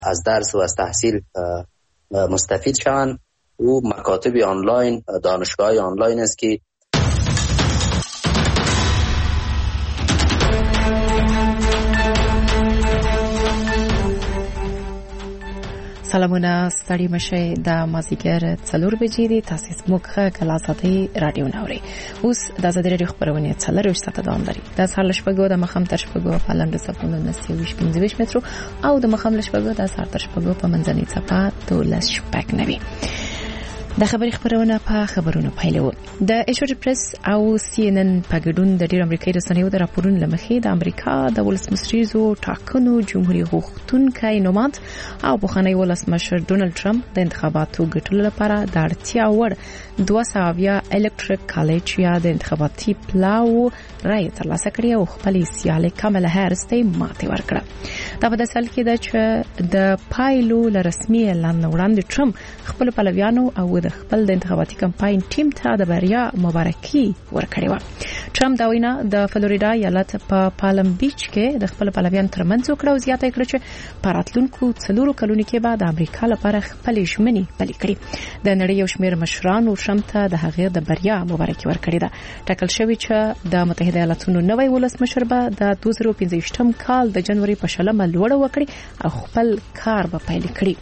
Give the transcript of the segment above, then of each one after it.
از درس و از تحصیل مستفید شوند. او مکاتب آنلاین، دانشگاه آنلاین است که سلامونه ستړي مشه د مازیګر 4 بجې دي. تاسو زموږ کلاساتي رادیو نوري. اوس د ازادي رادیو خبرونه 4 ساعته دوام لري. د سهار لشپګو د مخم تر شپګو په لاندې صفونو 925 مترو او د مخم لشپګو د سهار تر شپګو په منځنۍ صفه 12 د خبري خبرونه په خبرونو پیلو. د ایشور پریس او سی ان ان په ګډون د ډیر امریکایي رسنیو د راپورونو لمخې د امریکا د ولسمشریزو ټاکنو جمهوریت غوښتونکي نوماند او بخښنۍ ولسمشر ډونالد ټرمپ د انتخاباتو ګټلو لپاره د اړتیا وړ 200 الکتریک کالج یا د انتخاباتي پلاو رای ترلاسه کړی او خپل سیاله کاملا هریس ته ماته ورکړه. دا په داسې حال کې ده چې د پایلو لرسمي اعلان وړاندې ټرمپ خپل پلویانو او د خپل د انتخاباتي کمپاین ټیم ته د بریا مبارکي ورکړې و. ټرمپ دا وینا د فلوریدا ایالت په پالم بیچ کې د خپل پلویان ترمنځ وکړه او زیاته کړه چې په راتلونکو 4 کلونو کې به د امریکا لپاره خپل ژمنې پلي کړي. د نړۍ یو شمېر مشرانو ټرمپ ته د هغې د بریا مبارکي ورکړې ده. ټاکل شوی چې د متحده ایالاتونو نوی ولسمشر به د 2015 کال د جنوري په 20 لوړه وکړي او خپل کار به پیل کړي.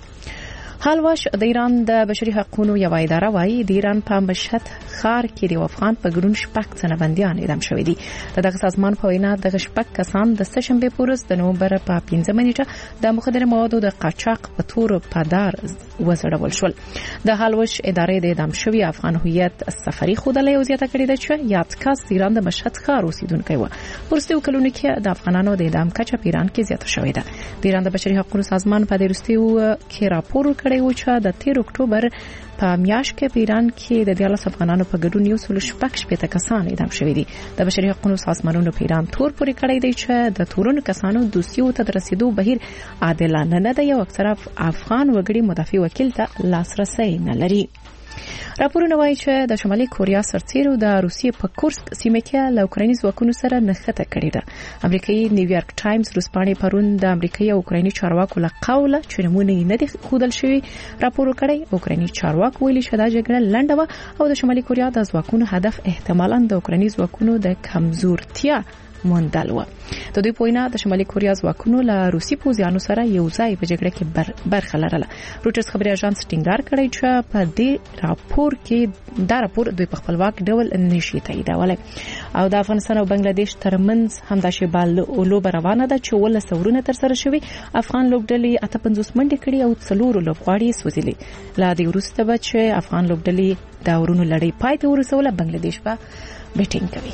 حال واش د ایران د بشري حقوقو یو اداره وايي د ایران په مشهد ښار کې د افغان په ګډون شپږ تنه بنديان اعدام شوي دي. دغه سازمان په وینا د شپږ کسان د سهشنبه په ورځ د نومبر په 15 نیټه د مخدره موادو د قاچاق په تور په دار وزړول شول. د حال واش ادارې د اعدام شوي افغان هویت سفري خودلې او زیاته کړې ده چې یاد کاس د ایران د مشهد ښار اوسیدونکو و. ورستیو کلونو کې د افغانانو د اعدام کچه په ایران کې زیاته شوې ده. د ایران د بشري حقوقو سازمان په ورستیو کې راپور کړی و چې د 13 اکتوبر په میاشت کې په ایران کې د 14 افغانانو په ګډون یو څل شپږ کسان اعدام شوي دي. د بشري حقوقو سازمانونو په ایران تور پورې کړی دی چې د تورونو کسانو دوسیو ته رسیدو بهیر عادلانه نه دی او اکثره افغان وګړي مدافع وکیل ته لاسرسي نه لري. راپورونه وايي چې د شمالي کوریا سرتیرو د روسیې په کورسک سیمه کې له اوکرایني ځواکونو سره نښته کړې ده. امریکایي نیویارک ټایمز روسپانې پرون د امریکایي او اوکرایني چارواکو له قوله چې نمونه نه دي خودل شوی راپور کړی. اوکرایني چارواکو ویلي چې دا جګړه لنډه و او د شمالي کوریا د ځواکونو هدف احتمالاً د اوکرایني ځواکونو د کمزورتیا موندل و. د دوی پوینا د شمالي کوریا ځواکونو له روسي پوځیانو سره یو ځای په جګړه کې برخه لرله. روټرز خبري اژانس ټینګار کړی چې په دې راپور کې دا راپور دوی په خپلواک ډول نشي تاییدولای. او د افغانستان او بنگلاديش ترمنځ همداشي بال لوب روانه ده چې ول سورونه تر سره شوی. افغان لوبډلې 58 منډې کړې او 4 لوبغاړي سوځلي. لا د وروسته بچ افغان لوبډلې دا ورونو لړۍ پای ته ورسوله. بنگلاديش په بیټینګ کوي.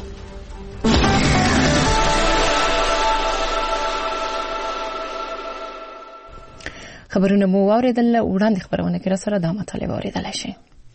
خبرونه مو واوریدل. وړاندې خبرونه کې را سره د مطالعه واوریدل شي.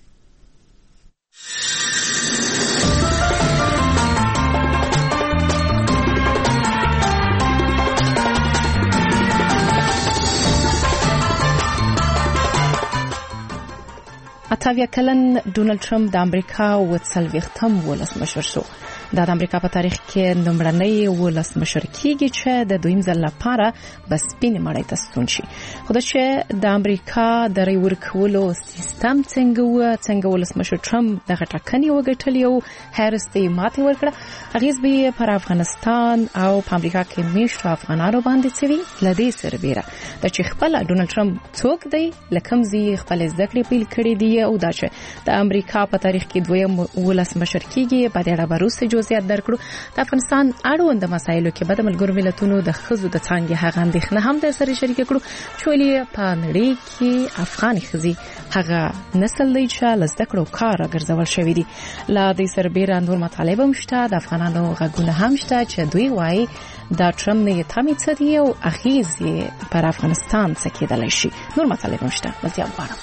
اتاویا کلن ډونالد ټرمپ د امریکا وڅلويختم ولسمشر شو. د امریکا په تاریخ کې لومړنی ولسمشر کیږي چې د دویم ځل لپاره بس سپین مړی ته ستون شي. خو چې د امریکا د ری ورکولو سیستم څنګه ولسمشر ټرمپ دغه ټاکنې وګټلې او هریس ته ماته ورکړه. هغه به پر افغانستان او په امریکا کې میشتو افغانانو باندې سوي لدې سربېره د چې خپل ډونالد ټرمپ څوک دی لکم زی خپل ذکر پیل کړی دی او دا چې د امریکا په تاریخ کې دویم ولسمشر کیږي. په دې اړه وروسته جزئیات درکړو. د افغانستان اړوند مسایلو کې د ملګرو ملتونو د خزو د څنګه هغه اندېښنه هم د سره شریک کړو چې ولې په نړۍ کې افغاني خزي هغه نسل دی چې لزده کړو کار ګرځول شوی دی. لا د سربېره نور مطالبه مشته. د افغانانو غږونه هم شته چې دوی وایي دا ټرمپ نه تامید سدي او اغیزې پر افغانستان څخه کېدلی شي. نور مطالبه مشته. مزید غواړم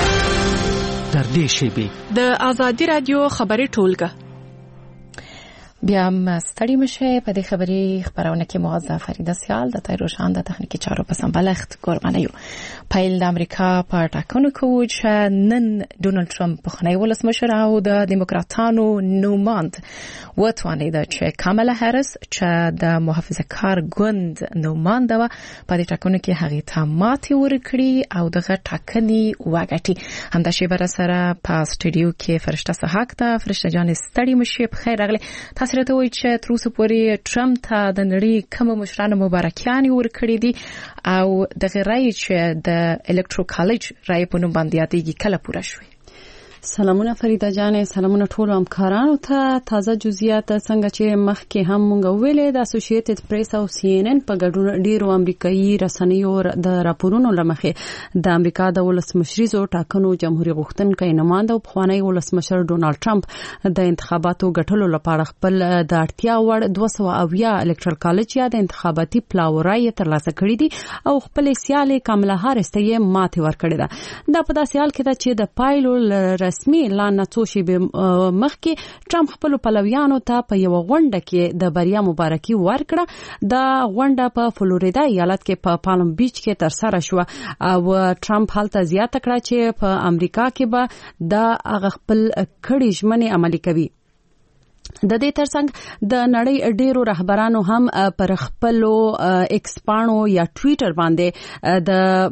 در دې شیبې د ازادي رادیو خبري ټولګه بیا ستړي مشه په دې خبري خبرونه کې موظف فرید سیال د تایروشان د تخنیکی چارو په سمبلخت ګورمنیو پایل د امریکا په ټاکنو کې چې نن ډونالد ټرمپ په خنۍ ولسمشر او د دیموکراتانو نوماند وتوانید چې کاملا هریس چې د محافظه کار ګوند نوماند و په دې ټاکنو کې هغه ته ماتې ورکړي او دغه ټاکنې وګټي همدا شی بر سره په سټډیو کې فرشته صحاک ته فرشته جان ستړي مشه په خیر راغلی تاسو راته وایئ چې تر اوسه پورې ټرمپ ته د نړۍ کوم مشرانو مبارکیانې ورکړي دي او دغه رایې چې د الکترو کالج رایې په نوم باندې یادېږي کله پوره شوې؟ سلامونه فریده جان، سلامونه ټول همکارانو ته. تازه جزئیات څنګه چې مخکې هم مونږ ویلې د اسوسییټډ پریس او سی ان ان په ګډون ډیرو امریکایي رسنیو د راپورونو لمخې د امریکا د ولسمشریزو ټاکنو جمهوریت غوښتونکي نماینده او پخوانی ولسمشر ډونالد ټرمپ د انتخاباتو ګټلو لپاره خپل د اړتیا وړ 270 الکترال کالج یا د انتخاباتي پلاورای ترلاسه کړی دي او خپل سیالي کاملا هاریس ته یې ماتې ورکړې ده. دا په داسې حال کې ده چې د پایلو رسمي اعلان نڅوشي به مخکې ټرمپ خپل پلویانو ته په یو غونډه کې د بریا مبارکي ورکړه. دا غونډه په فلوریدا ایالت کې په پالم بیچ کې ترسره شو او ټرمپ هلته زیاته کړه چې په امریکا کې به د هغه خپل کړي ژمنې عملي کوي. د دې ترڅنګ د نړۍ ډیرو رهبرانو هم پر خپل ایکس پاڼو یا ټوئیټر باندې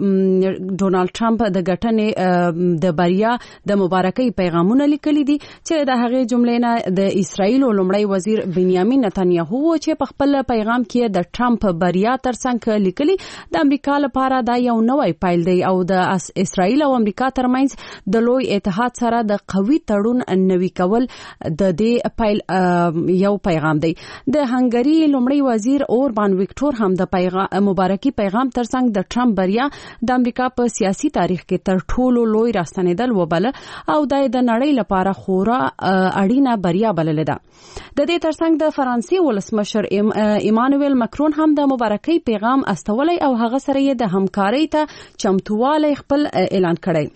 د ډونالد ټرمپ د ګټنې د بریا د مبارکۍ پیغامونه لیکلي دي چې د هغې جملې نه د اسرائیل لومړی وزیر بنیامین نتانیاهو چې په خپل پیغام کې د ټرمپ بریا ترڅنګ لیکلي د امریکا لپاره دا یو نوې پیل دی او د اسرائیل او امریکا ترمنځ د لوی اتحاد سره د قوي تړون نوي کول د دې پیل یو پیغام دی. د هنګری لومړی وزیر اوربان ویکټور هم د مبارکي پیغام ترڅنګ د ټرمپ بریا د امریکا په سیاسي تاریخ کې تر ټولو لوی راستنیدل وبله او د نړۍ لپاره خورا اړینه بریا بلله ده. د دې ترڅنګ د فرانسې ولسمشر ایمانوئل ماکرون هم د مبارکي پیغام استولی او هغه سره یې د همکارۍ ته چمتووالی خپل اعلان کړی.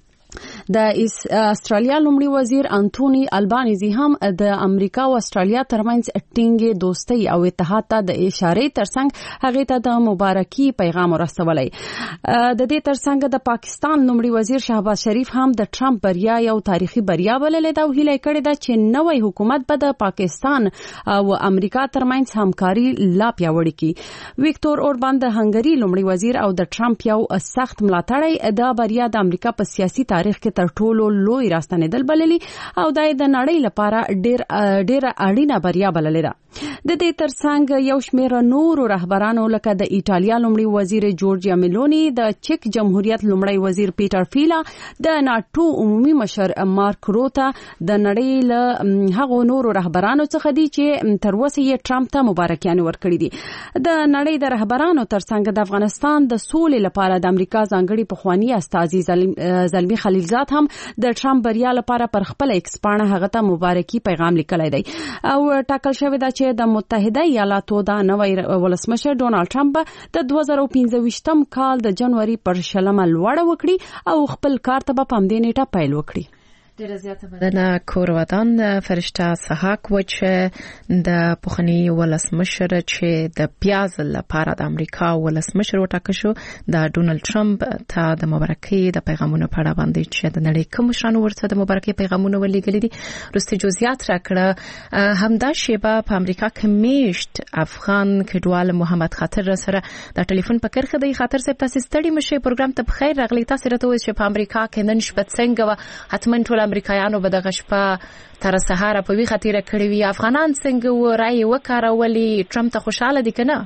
د استرالیا لومړي وزیر انټونی البانیزي هم د امریکا او استرالیا ترمنځ ټینګې دوستۍ او اتحاد ته د اشارې ترڅنګ هغه ته د مبارکي پیغام ورسولای. د دې ترڅنګ د پاکستان لومړي وزیر شهباز شریف هم د ټرمپ بریا یو تاریخي بریا بللې ده او هیله کړې ده چې نوې حکومت به د پاکستان او امریکا ترمنځ همکاري لا پیاوړې کړي. ویکټور اوربان د هنګری لومړي وزیر او د ټرمپ یو سخت ملاتړی د بریا د امریکا په سیاسي تاریخ کې تر ټولو لوی راستنیدل بللی او د نړۍ لپاره ډیر اړینه بریا بللې ده. د دې ترڅنګ یو شمېر نورو رهبرانو لکه د ایټالیا لومړي وزیر جورجیا میلونی، د چک جمهوریت لومړی وزیر پیټر فیلا، د ناتو عمومي مشر مارک روتا د نړۍ له هغو نورو رهبرانو څخه دي چې تر اوسه یې ټرمپ ته مبارکیانې ورکړي دي. د نړۍ د رهبرانو ترڅنګ د افغانستان د سولې لپاره د امریکا ځانګړي پخوانی استازي زلمی خلیلزاد هم د ټرمپ بریا لپاره پر خپل ایکس پاڼه هغه ته مبارکي پیغام لیکلی دی او ټاکل شوی ده چې د متحده ایالاتو د نوې ولسمشر ډونالد ټرمپ د 2015 کال د جنوري پر 20 لوړه وکړي او خپل کار ته په همدې نیټه پیل وکړي. ډیره زیاته مننه کورودان فرشته صحاک و چې د پخوانی ولسمشر چې د پیاز لپاره د امریکا ولسمشر وټاکل شو د ډونالد ټرمپ ته د مبارکۍ د پیغامونو په اړه باندې چې د نړۍ کوم مشرانو ورته د مبارکۍ پیغامونه ولېږلي دي رستي جزئیات راکړه. همدا شیبه په امریکا کې میشت افغان کډوال محمد خاطر سره د ټلیفون په کرخه دی. خاطر صاحب تاسو ستړي مشه پروګرام ته بخیر راغلی. تاسو راته وایئ چې په امریکا کې نن شپه څنګه حتمن ټول امریکایانو به د غشپه تر سهار په وی خطیره کړی وي. افغانان څنګه و رائے وکړولې ټرمپ ته خوشاله دي کنه؟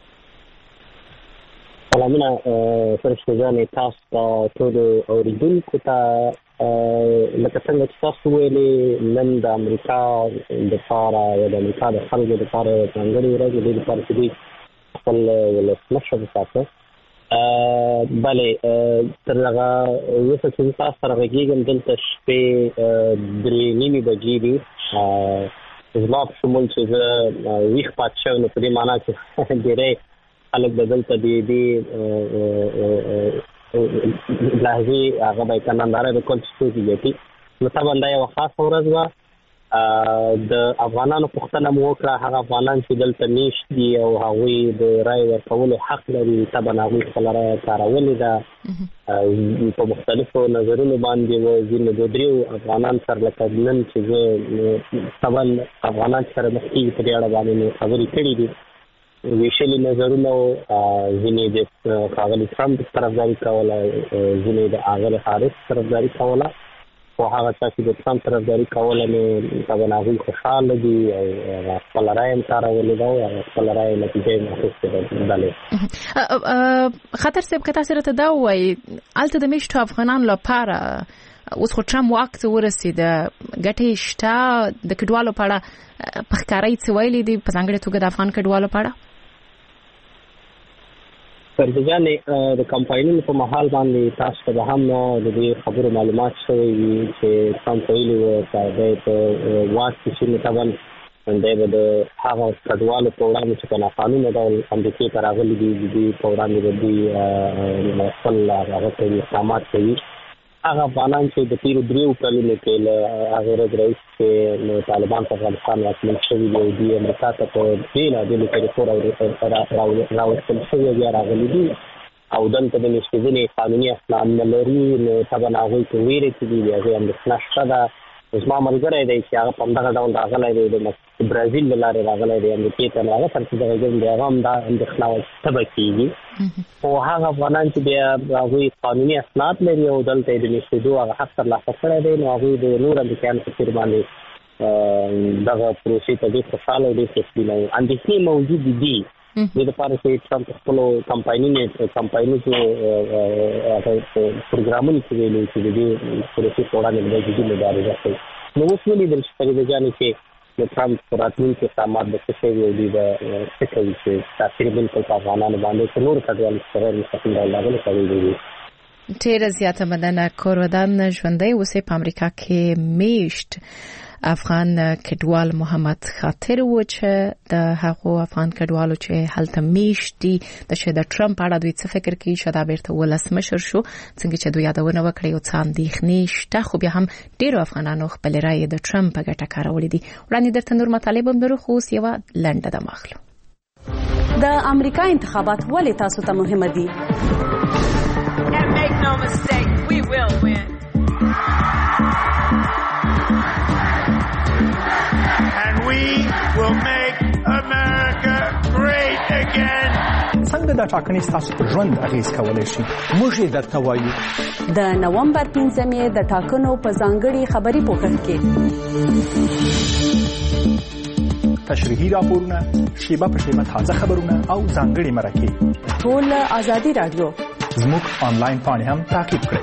سلامونه فرشته جانې تاسو ټول اوریدونکو ته لکه څنګه چې تاسو ویلې نن د امریکا د لپاره یا د امریکا د خلکو لپاره ځانګړې ورځ د لپاره چې خپل ولسمشر وټاکه. بله تر هغه وروسته چې تاسو سره غږیږم دلته شپې 3:30 بجې دي زما په شمول چې زه ویښ پاتې شوی نو په دې معنا چې ډېری خلک به دلته دې لحظې هغه به یې که ننداره وکړل چې څوک یې ګټي. نو طبعا دا یوه خاصه ورځ وه د افغانانو پوښتنه مو وکړه هغه افغانان چې دلته میشت دي او هغوی د رای ورکولو حق لري طبعا هغوی خپل رای کارولې ده په مختلفو نظرونو باندې و ځینې د دریو افغانان سره لکه نن چې زه سوال افغانان سره مخکې په دې اړه باندې خبرې کړې دي ویشلي نظرونه ځینې د ښاغلي ټرمپ طرفداري کوله ځینې د ښاغلي هاریس طرفداري کوله خو هغه چا چې د ټرمپ طرفداري کوله نو طبعا هغوی خوشحاله دي او خپل رای هم کارولې ده او خپل رای نتیجه یې اخیستې ده بلې خطر صاحب که تاسو راته دا ووایئ هلته د میشتو افغانانو لپاره اوس خو ټرمپ واک ته ورسېده ګټې شته د کډوالو په اړه په ښکاره یې څه ویلي دي په ځانګړې توګه د افغان کډوالو په اړه فرده جانې د کمپاینونو په مهال باندې تاسو ته به هم د دې خبرو معلومات شوی وي چې ټرمپ ویلي وو چې دی په واک کې چې طبعا دی به د هغه کډوالو په وړاندې چې په ناقانونه ډول امریکې ته راغلي دي د دې په وړاندې به دوی خپل هغه کوي اقدامات کوي هغه افغانان چې د تیرو 3 کلونو کې له هغه ورځ راهیسې چې طالبان په افغانستان واکمن شوي دي او دوی امریکا ته په بېلابېلو طریقو راوستل شوي بیا راغلي دي او دلته د میشتېدنې قانوني اسناد نه لري نو طبعا هغوی په ویرې کې دي د هغوی اندېښنه شته ده زما ملګری دی چې هغه په همدغه ډول راغلی دی د برازیل له لارې راغلی دی امریکې ته نو هغه سره چې دغه ژوند دی هغه هم دا اندېښنه تبه کېږي خو هغه افغانان چې بیا هغوی قانوني اسناد لري او دلته یې د میشتېدو هغه حق ترلاسه کړی دی نو هغوی د نور امریکایانو په څېر باندې دغه پروسې ته ډېر خوشحاله او ډېر خوشبینه وو اندېښنې موجودې دي دې لپاره چې ټرمپ خپلو کمپاینونو پروګرامونو کې ویلي چې د دې پروسې په وړاندې به جدي مبارزه کوي نو اوس ولیدل چې فرید جانې چې د ټرمپ په راتلونکي اقدامات به څه شی وي او دوی به څه کوي چې تاثیر بالکل په افغانانو باندې چې نور کډوالو څخه غیر مستقیم ډول راغلي کوي ډېره زیاته مننه کورودان ژوندی اوسئ په امریکا کې میشت افغان کډوال محمد خاطر و چې د هغو افغان کډوالو چې هلته میشت دي د ټرمپ اړه دوی څه فکر کوي چې دا بیرته ولسمشر شو څنګه چې دوی یادونه وکړي او څه اندېښنې شته خو بیا هم ډېرو افغانانو خپل رایې د ټرمپ په ګټه کارولې دي وړاندې درته نور مطالب هم لرو خو اوس یوه لنډه دمه اخلو د امریکا انتخابات ولې تاسو ته مهمه دي We will make America great again. څنګه دا ټاکنې ستاسو پر ژوند اغیز کولی شي موږ یې درته وایو د نومبر 15 د ټاکنو په ځانګړي خبري پوښښ کې تشریحي راپورونه شیبه په شیبه تازه خبرونه او ځانګړي مرکې ټول ازادي رادیو زموږ آنلاین پاڼې هم تعقیب کړئ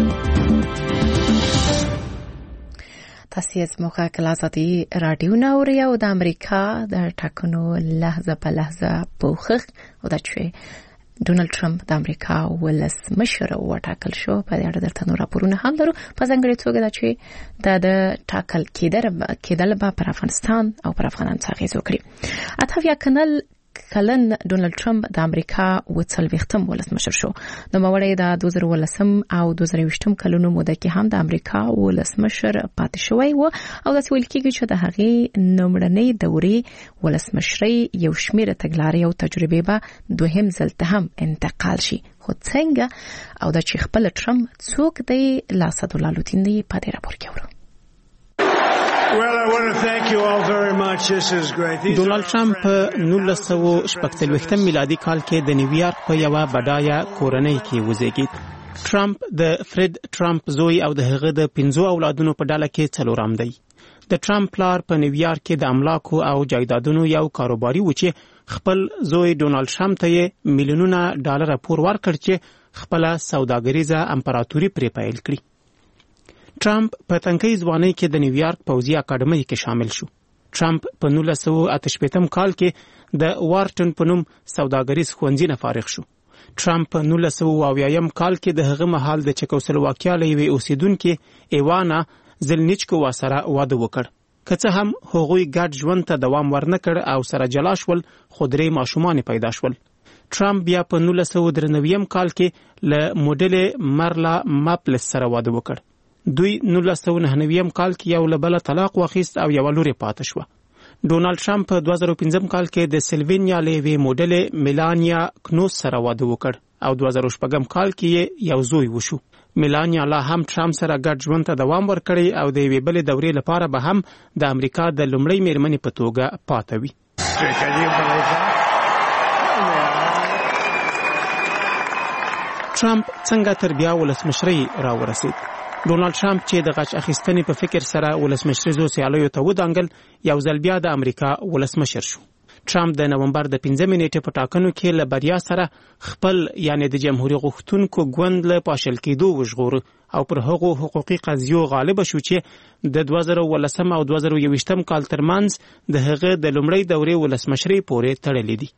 تاسو زموږه کلاساتي رادیو ناوړي او د امریکا د ټاکنو لحظه په لحظه پوښښ او د چې ډونالد ټرمپ د امریکا ولسمشر وټاکل شو په اړه درته نور راپورونه هم لرو په ځانګړي توګه دا چې د ټاکل کېدل به پر افغانستان او پر افغانانو اغیز وکړي اتفیا کلن ډونالد ټرمپ د امریکا وڅلويختم ولسمشر شو نو موري د 2010 او 2020 کلونو موده کې هم د امریکا ولسمشر پاتې شوی و او د ویل کېږي چې د هغې نومړنۍ دورې ولسمشرۍ یو شمېر تګلارې او تجربې به دوهم ځل ته هم انتقال شي خو څنګه او د چې خپل ټرمپ څوک دی لاسد لالوتین دی په دې راپور کې ورو Well, I want to thank you all very much. This is great. ډونالد ټرمپ 1946 میلادي کال کې د نیویارک په یوه بډایه کورنۍ کې وزیږید. ټرمپ د فرید ټرمپ زوی او د هغه د 5 اولادونو په ډله کې څلورم دی. د ټرمپ پلار په نیویارک کې د املاکو او جایدادونو یو کاروباري و چې خپل زوی ډونالد ټرمپ ته میلیونونه ډالر پور ورکړ چې خپل سوداګریزه امپراتوري پرې پیل کړي. ټرمپ په تنکۍ ځوانۍ کې د نیویارک پوځي اکاډمۍ کې شامل شو. ټرمپ په 1988 کال کې د وارټن په نوم سوداګریز ښوونځي نه فارغ شو. ټرمپ په 1980 کال کې د هغه مهال د چکوسلواکیا له یوې اوسیدونکې ایوانا زلنیچکووا سره واده وکړ. که څه هم هغوی ګډ ژوند ته دوام ورنکړ او سره جلا شول خو درې ماشومان پیدا شول. ټرمپ بیا په 1993 کال کې له موډل مرلا ماپلس سره واده وکړ. دوی 1999 کال کې یو له بله طلاق واخیست او یوه لور یې پاتې شوه. ډونالد ټرمپ په 2015 کال کې د سلوینیا له یوې موډلې میلانیا کنوس سره واده وکړ او 2016 کال کې یې یو زوی وشو. میلانیا لا هم ټرمپ سره ګډ ژوند ته دوام ورکړی او د یوې بلې دورې لپاره به هم د امریکا د لومړۍ میرمنې په توګه پاتې وي. ټرمپ څنګه تر بیا ولسمشرۍ راورسید؟ ډونالد ټرمپ چې د غچ اخیستنې په فکر سره ولسمشریزو سیالیو ته ودانګل یو ځل بیا د امریکا ولسمشر شو. ټرمپ د نومبر د 15 نیټې په ټاکنو کې له بریا سره خپل یعنی د جمهوریت غوښتونکو ګوند له پاشل کېدو وژغور او پر هغو حقوقي قضیو غالب شو چې د 2019 او 2021 کال ترمنځ د هغه د لومړۍ دورې ولسمشرۍ پورې تړلې دي.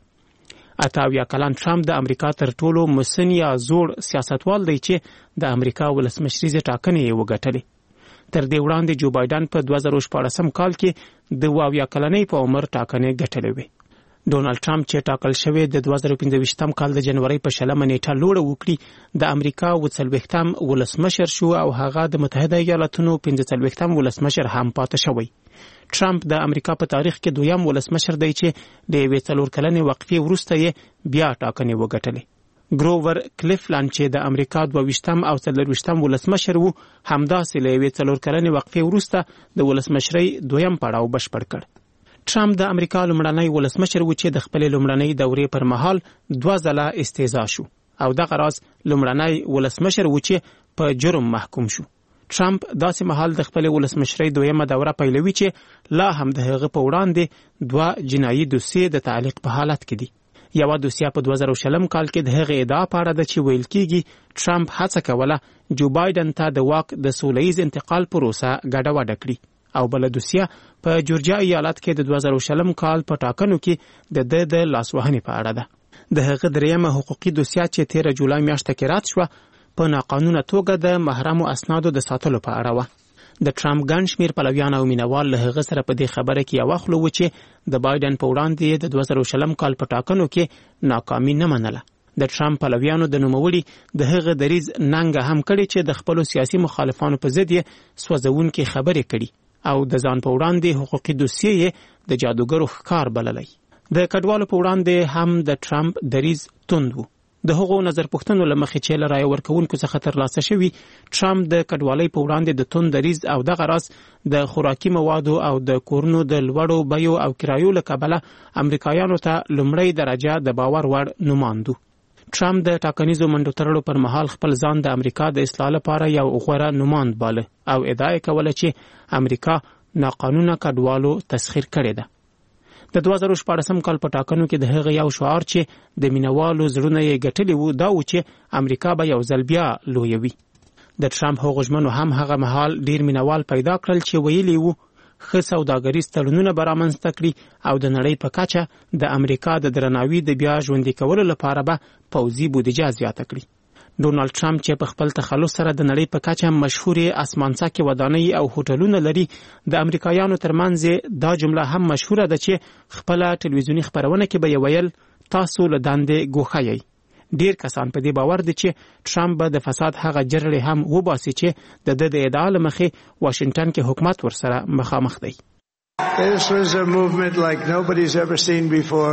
88 کلن ټرمپ د امریکا تر ټولو مسن یا زوړ سیاستوال دی چې د امریکا ولسمشریزې ټاکنې یې وګټلې. تر دې وړاندې جو بایدن په 2014 کال کې د 22 کلنۍ په عمر ټاکنې ګټلې وې. ډونالد ټرمپ چې ټاکل شوی د 2015 کال د جنوري په 20 نیټه لوړه وکړي د امریکا 40م ولسمشر شو او هغه د متحده ایالاتونو 45م ولسمشر هم پاتې شوی. ټرمپ د امریکا په تاریخ کې دویم ولسمشر دی چې د یوې 4 کلنې وقفې وروسته یې بیا ټاکنې وګټلې. ګروور کلیفلند چې د امریکا 22م او 24م ولسمشر وو همداسې له یوې 4 کلنې وقفې وروسته د ولسمشرۍ دویم پړاو بشپړ کړ. ټرمپ د امریکا لومړنی ولسمشر و چې د خپلې لومړنۍ دورې پر مهال 2 ځله استعزا شو او دغه راز لومړنی ولسمشر و چې په جرم محکوم شو. ټرمپ داسې مهال د خپلې ولسمشرۍ دویمه دوره پیلوي چې لا هم د هغه په وړاندې 2 جنایي دوسیې د تعلیق په حالت کې دي. یوه دوسیه په 2020 کال کې د هغې ادعا په اړه ده چې ویل کېږي ټرمپ هڅه کوله جو بایدن ته د واک د سوله ییز انتقال پروسه ګډوډه کړي او بله دوسیه په جورجیا ایالت کې د 2020 کال په ټاکنو کې د لاسوهنې په اړه ده. د هغه دریمه حقوقي دوسیه چې 13 جولای میاشته کې رد شوه په ناقانونه توګه د محرمو اسنادو د ساتلو په اړه وه. د ټرمپ ګڼ شمېر پلویان او مینوال له هغه سره په دې خبره کې یوه خوله و چې د بایدن په وړاندې د 2020 کال په ټاکنو کې ناکامي نه منله. د ټرمپ پلویانو د نوموړي د هغه دریځ ننګه هم کړې چې د خپلو سیاسي مخالفانو په ضد یې سوځونکې خبرې کړي او د ځان په وړاندې حقوقي دوسیې یې د جادوګرو ښکار بللی. د کډوالو په وړاندې هم د ټرمپ دریځ توند و. د هغو نظر پوښتنو له مخې چې له رایې ورکوونکو څخه ترلاسه شوي ټرمپ د کډوالۍ په وړاندې د توند دریځ او دغه راز د خوراکي موادو او د کورونو د لوړو بیو او کرایو له کبله امریکایانو ته لومړۍ درجه د باور وړ نوماند و. ټرمپ د ټاکنیزو منډو تړلو پر مهال خپل ځان د امریکا د اصلاح لپاره یو غوره نوماند باله او ادعا یې کوله چې امریکا ناقانونه کډوالو تسخیر کړې ده. د 2014 کال په ټاکنو کې د هغه یو شعار چې د مینوالو زړونه یې ګټلي وو دا و چې امریکا به یو ځل بیا لویه وي. د ټرمپ هغو ژمنو هم هغه مهال ډیر مینوال پیدا کړل چې ویلي وو ښه سوداګریز تړونونه به رامنځته کړي او د نړۍ په کچه د امریکا د درناوي د بیا ژوندي کولو لپاره به پوځي بودیجه زیاته کړي. ډونالد ټرمپ چې په خپل تخلص سره د نړۍ په کچه مشهورې اسمانڅکې ودانۍ او هوټلونه لري د امریکایانو ترمنځ دا جمله هم مشهوره ده چې خپله ټلویزیوني خپرونه کې به یې ویل تاسو له دندې ګوښه یئ. ډیر کسان په دې باور دي چې ټرمپ به د فساد هغه جرړې هم وباسي چې د ادعا له مخې واشنګټن کې حکومت ورسره مخامخ دی. This was a movement like nobody's ever seen before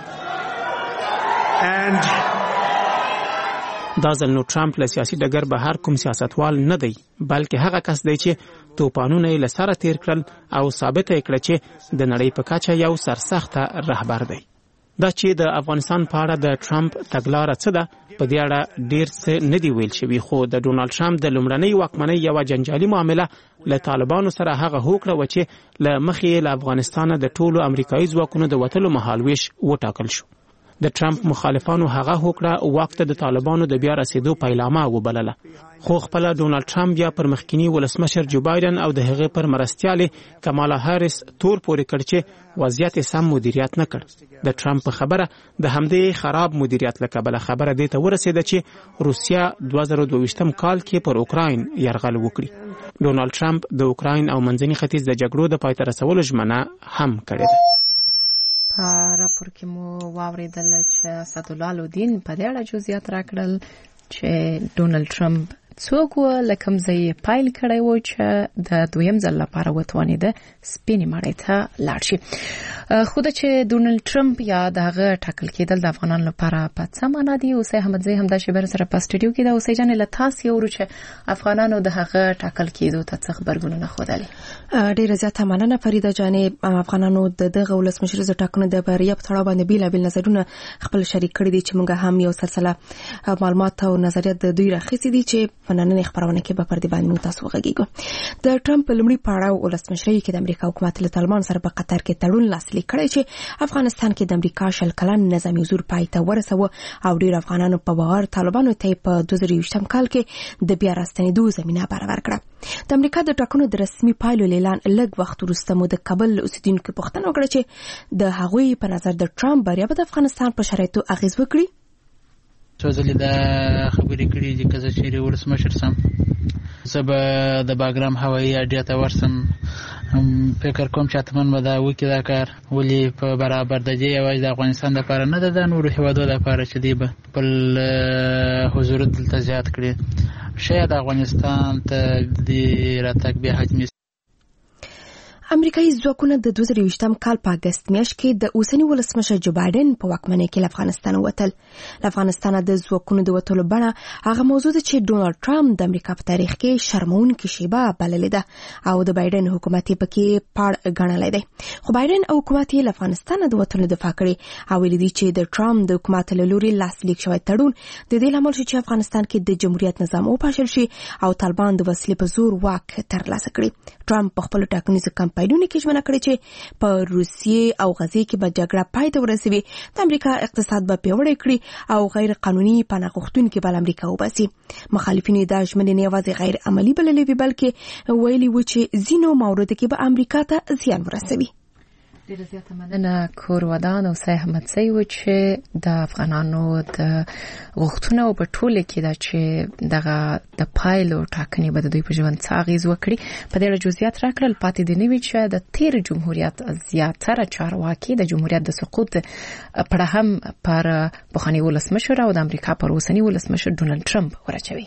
and دا ځل نو ټرمپ له سیاسي ډګر بهر کوم سیاستوال نه دی بلکې هغه کس دی چې توپانونه یې له سره تیر کړل او ثابته یې کړه چې د نړۍ په کچه یو سرسخته رهبر دی. دا چې د افغانستان په اړه د ټرمپ تګلاره څه ده په دې اړه ډیر څه نه دی ویل شوي خو د ډونالد ټرمپ د لومړنۍ واکمنۍ یوه جنجالي معامله له طالبانو سره هغه هوکړه وه چې له مخې یې له افغانستانه د ټولو امریکایي ځواکونو د وتلو مهالویش وټاکل شو. د ټرمپ مخالفانو هغه هوکړه واک ته د طالبانو د بیا رسیدو پیلامه وبلله خو خپله ډونالد ټرمپ بیا پر مخکینی ولسمشر جو بایدن او د هغې پر مرستیالې کمالا هاریس تور پورې کړ چې وضعیت سم مدیریت نه کړ. د ټرمپ په خبره د همدې خراب مدیریت له کبله خبره دې ته ورسېده چې روسیه 2022 کال کې پر اوکراین یرغل وکړي. ډونالد ټرمپ د اوکراین او منځني ختیځ د جګړو د پای ته رسولو ژمنه هم کړې ده. په راپور کې مو واوریدل چې اسدالله الدین په دې اړه جزئیات راکړل چې ډونالد ټرمپ څوک لکم ځای پایل کړی و چې د دویم ځل لپاره وتوانید سپینې ماڼۍ ته لاړ شي. خو د چې ډونالد ټرمپ یا دغه ټاکل کېدل د افغانانو لپاره په څه معنا دی؟ اوسې احمدزی هم د شبر سره په سټډیو کې د اوسې جن له تاسو یو چې افغانانو د هغه ټاکل کېدو ته څه خبرګون نه خوده. ډیره زیاته مننه فریده جانې. افغانانو د دغه ولسمشر ز ټاکنو د بریاپ تړاو باندې بیلابل نظرونه خپل شریک کړي دي چې موږ هم یو سلسله معلومات او نظریات د دوی راخېسي دي چې په نننۍ خبرونه کې به پر دې باندې تاسو وغږیږو. د ټرمپ لومړي پړاو ولسمشرۍ کې د امریکا حکومت له طالبان سره په قطر کې تړون لاسلیک کړی چې افغانستان کې د امریکا شل کلن نظامي حضور پای ته ورسوه او ډیر افغانانو په باور طالبانو ته په 2020 کال کې د بیا راستنېدو زمينه برابر کړه. د امریکا د ټاکنو د رسمي پایلو اعلان لږ وخت وروسته مو د کابل اوسیدونکو پوښتنه وکړه چې د هغوی په نظر د ټرمپ بریا به د افغانستان په شرایطو اغیز وکړي. څو ځلې دا خبرې کړې دي که زه چیرې ولسمشر سم زه به د باګرام هوایي اډې ته ورسم. فکر کوم چې حتماً به دا وکړي دا کار، ولې په برابر د دې یوازې د افغانستان لپاره نه ده، د نورو هېوادو لپاره چې دی به خپل حضور دلته زیات کړي. شاید افغانستان ته د راتګ بیا حتمي. امریکایي ځواکونه د 2020 کال په اگست میاشت کې د اوسنی ولسمشر جو بایدن په واکمنۍ کې له افغانستان ووتل. له افغانستان د ځواکونو د وتلو بڼه هغه موضوع ده چې ډونالد ټرمپ د امریکا په تاریخ کې شرمونکې شیبه بللې ده او د بایدن حکومت یې پکې پاړ ګڼلی دی. خو بایدن او حکومت یې له افغانستان د وتلو دفاع کړې او ویلي دي چې د ټرمپ د حکومت له لوري لاسلیک شوی تړون د دې لامل شي چې افغانستان کې د جمهوریت نظام وپاشل شي او طالبان د وسلې په زور واک ترلاسه کړي. ټرمپ په خپل ټاکنیزو کمپاینونو کې ژمنه کړې چې په روسیې او غزې کې به جګړه پای ته ورسوي، د امریکا اقتصاد به پیاوړی کړي او غیر قانوني پناه غوښتونکي به امریکا وباسي. مخالفینو دا ژمنې نه یوازې غیر عملي بللې وي بلکې ویلي و چې ځینو موردو کې به امریکا ته زیان ورسوي. ډیره زیاته مننه کور ودان او سای احمدزی و چې د افغانانو د غوښتنو په ټوله کې دا چې دغه د پایلو ټاکنې به د دوی په ژوند څه اغیز وکړي په ډیره جزئیات راکړل. پاتې دی نوي چې د تیر جمهوریت زیاتره چارواکي د جمهوریت د سقوط پر هم پر بخښنی ولسمشر او د امریکا پر اوسنی ولسمشر ډونالد ټرمپ ورچوي.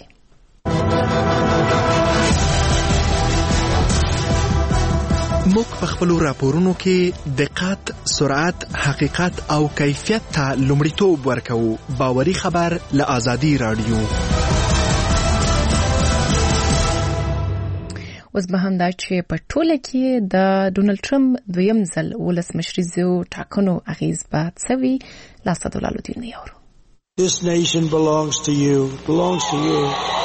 موږ په خپل راپورونو کې دقت، سرعت، حقیقت او کیفیت ته لومړیتوب ورکوو. باوري خبر له آزادي رادیو. اوس به هم دا چې په ټوله کې د ډونالد ټرمپ دویم ځل ولسمشریزو ټاکنو اغیز به څه وي؟ لاسته دولالدین یورو. This nation belongs to you. Belongs to you.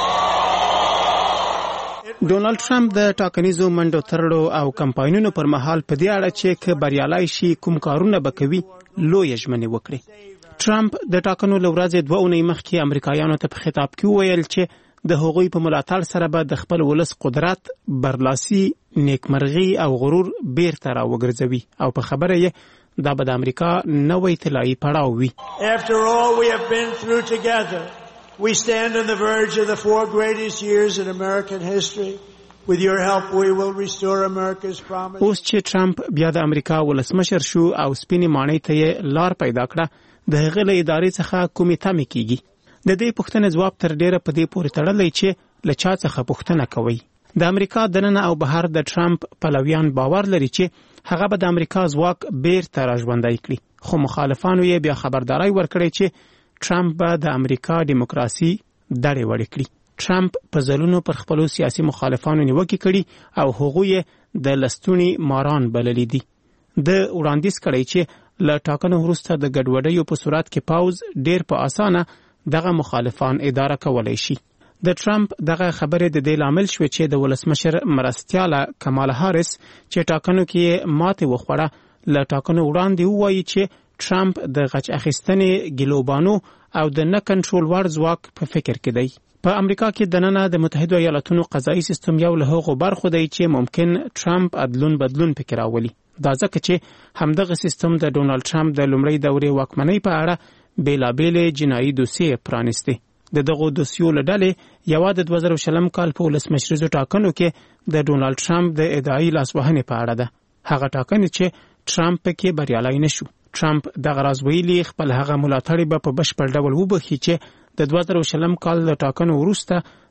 ډونالد ټرمپ د ټاکنیزو منډو ترړو او کمپاینونو پر مهال په دې اړه چې ک بریالای شي کوم کارونه به کوي لوی ژمنې وکړي. ټرمپ د ټاکنو لورځ 2 اونۍ مخکې امریکایانو ته په خطاب کې وویل چې د هغوی په ملاتړ سره به د خپل ولس قدرت، برلاسي، نیکمرغي او غرور بیرته راوګرځوي او په خبره یې دا به د امریکا نوې طلایي پړاو وي. After all we have been through together, we stand on the verge of the 4 greatest years in American history. With your help we will restore America's promise. اوس چې ټرمپ بیا د امریکا ولسمشر شو او سپینې ماڼۍ ته یې لار پیدا کړه، د هغه له ادارې څخه کومې تمې کیږي. د دې پوښتنې جواب تر ډیره په دې پورې تړلی چې له چا څخه پوښتنه کوي. د امریکا دننه او بهر د ټرمپ پلویان باور لري چې هغه به د امریکا ځواک بیرته راژوندی کړي، خو مخالفانو یې بیا خبرداري ورکړې چې ټرمپ به د امریکا دیموکراسي دړې وړې کړي. ټرمپ په ځلونو پر خپلو سیاسي مخالفانو نیوکې کړي او هغوی د لستونی ماران بللي دي. د وړاندیز کړی چې له ټاکنو وروسته د ګډوډیو په صورت کې پاوز ډیر په اسانه دغه مخالفان اداره کولای شي. د ټرمپ دغه خبرې د دې لامل شوې چې د ولسمشر مرستیاله کمالا هاریس چې ټاکنو کې ماتې وخوړه له ټاکنو وړاندې ووایي چې ټرمپ د غچ اخیستنې ګلوبانو او د نه کنټرول وړ ځواک په فکر کې دی. په امریکا کې دننه د متحده ایالاتونو قضایي سیستم یو له هغو برخو دی چې ممکن ټرمپ عدلون بدلون پکې راولي. دا ځکه چې همدغه سیستم د ډونالد ټرمپ د لومړۍ دورې واکمنۍ په اړه بیلابېلې جنایي دوسیې پرانیستې. د دغو دوسیو له ډلې یوه د 2020 کال په ولسمشریزو ټاکنو کې د ډونالد ټرمپ د ادعایي لاسوهنې په اړه ده. هغه ټاکنې چې ټرمپ پکې بریالی نشو. ټرمپ دغه راز ویلي خپل هغه ملاتړي به په بشپړ ډول وبخښي چې د 2020 کال د ټاکنو وروسته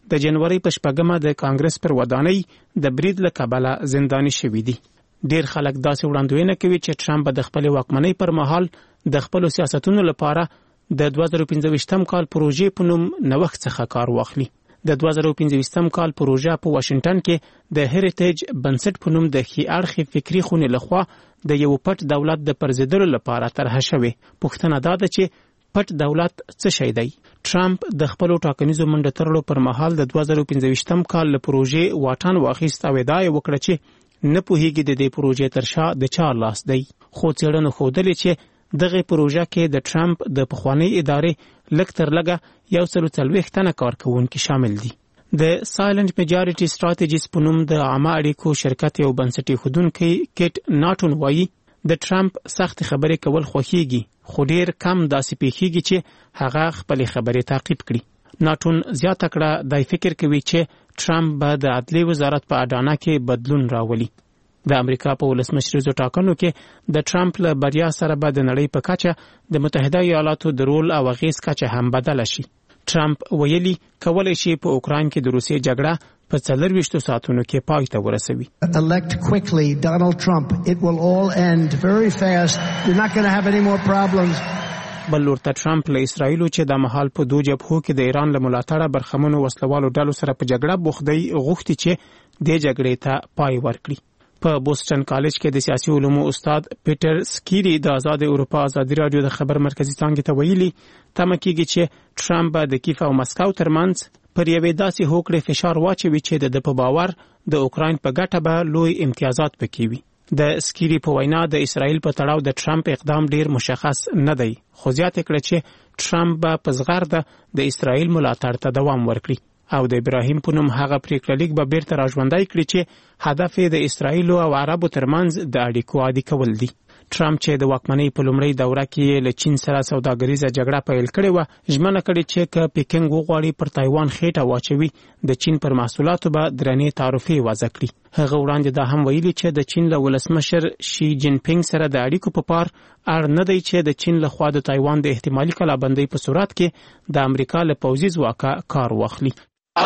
د جنوري په 8مه د کانګرس پر ودانۍ د برید له کبله زنداني شوي دي. ډیر خلک داسې وړاندوینه کوي چې ټرمپ د خپل واکمنۍ پر مهال د خپل سیاستونو لپاره د 2015 کال پروژې په نوم نوښت څخه کار واخلي. د 2015 کال پروژه په واشنگټن کې د هریټیج بنسټ په نوم د ښي اړخي فکری خونې لخوا د یو پټ دولت د پرځېدلو لپاره طرح شوې. پوښتنه دا ده چې پټ دولت څه شی دی؟ ټرمپ د خپل ټاکنیزو منډه ترلو پر مهال د 2015 کال له پروژې واټن واخیست او ادعا وکړه چې نه پوهیږي د دې پروژې تر شا د چا لاس دی. خو څېړنو ښودلې چې دغه پروژه کې د ټرمپ د پخوانی ادارې لږ تر لږه 140 تنه کارکونکي شامل دي. د سایلنت میجارټي سټریټیجیز په نوم د عامه اړیکو شرکت یو بنسټي خودونکي کیټ ناټون وایي د ټرمپ سخت خبرې کول خوښیږي، خو ډیر کم داسې پیښیږي چې هغه خپل خبرې تعقیب کړي. ناټون زیاته کړه د فکر کوي چې ټرمپ به د عدلیې وزارت په اډانه کې بدلون راولي. د امریکا په ولسمشریزو ټاکنو کې د ټرمپ له بریا سره به د نړۍ په کچه د متحده ایالاتو د رول او اغیز کچه هم بدله شي. ټرمپ ویلي کولای شي په اوکراین کې د روسیې جګړه په 24 ساعتونو کې پای ته ورسوي. Elect quickly Donald Trump. It will all end very fast. You're not going to have any more problems. بل ورته ټرمپ له اسرایلو چې د مهال په دوه جبهو کې د ایران له ملاتړه برخمنو وسلوالو ډلو سره په جګړه بوختی غوښتي چې د جګړې ته پای ورکړي. په بوسټن کالج کې د سیاسي علومو استاد پیټر سکیری د آزاد اروپا ازادي رادیو د خبر مرکزی څانګې ته ویلي تمه کیږي چې ټرمپ د کیف او مسکو ترمنځ پر یوې داسې هوکړې فشار واچوي چې د په باور د اوکراین په ګټه به لوی امتیازات پکې وي. د سکیری په وینا د اسرایل په تړاو د ټرمپ اقدام ډیر مشخص نه دی، خو زیاته کړه چې ټرمپ به په زغرده د اسرایل ملاتړ ته دوام ورکړي او د ابراهیم په نوم هغه پریکړه لیک به بیرته راژوندی کړي چې هدف یې د اسرایل او عربو ترمنځ د اړیکو عادي کول دي. ټرمپ چې د واکمنۍ په لومړۍ دوره کې له چین سره سوداګریزه جګړه پیل کړې و، ژمنه کړې چې که پیکنګ وغواړي پر تایوان خېټه واچوي د چین پر محصولاتو به درنې تعرفې وضع کړي. هغه وړاندې دا هم ویلي چې د چین له ولسمشر شي جین پینګ سره د اړیکو په پار اړ نه دی چې د چین له خوا د تایوان د احتمالي کلابندۍ په صورت کې د امریکا له پوځي ځواکه کار واخلي.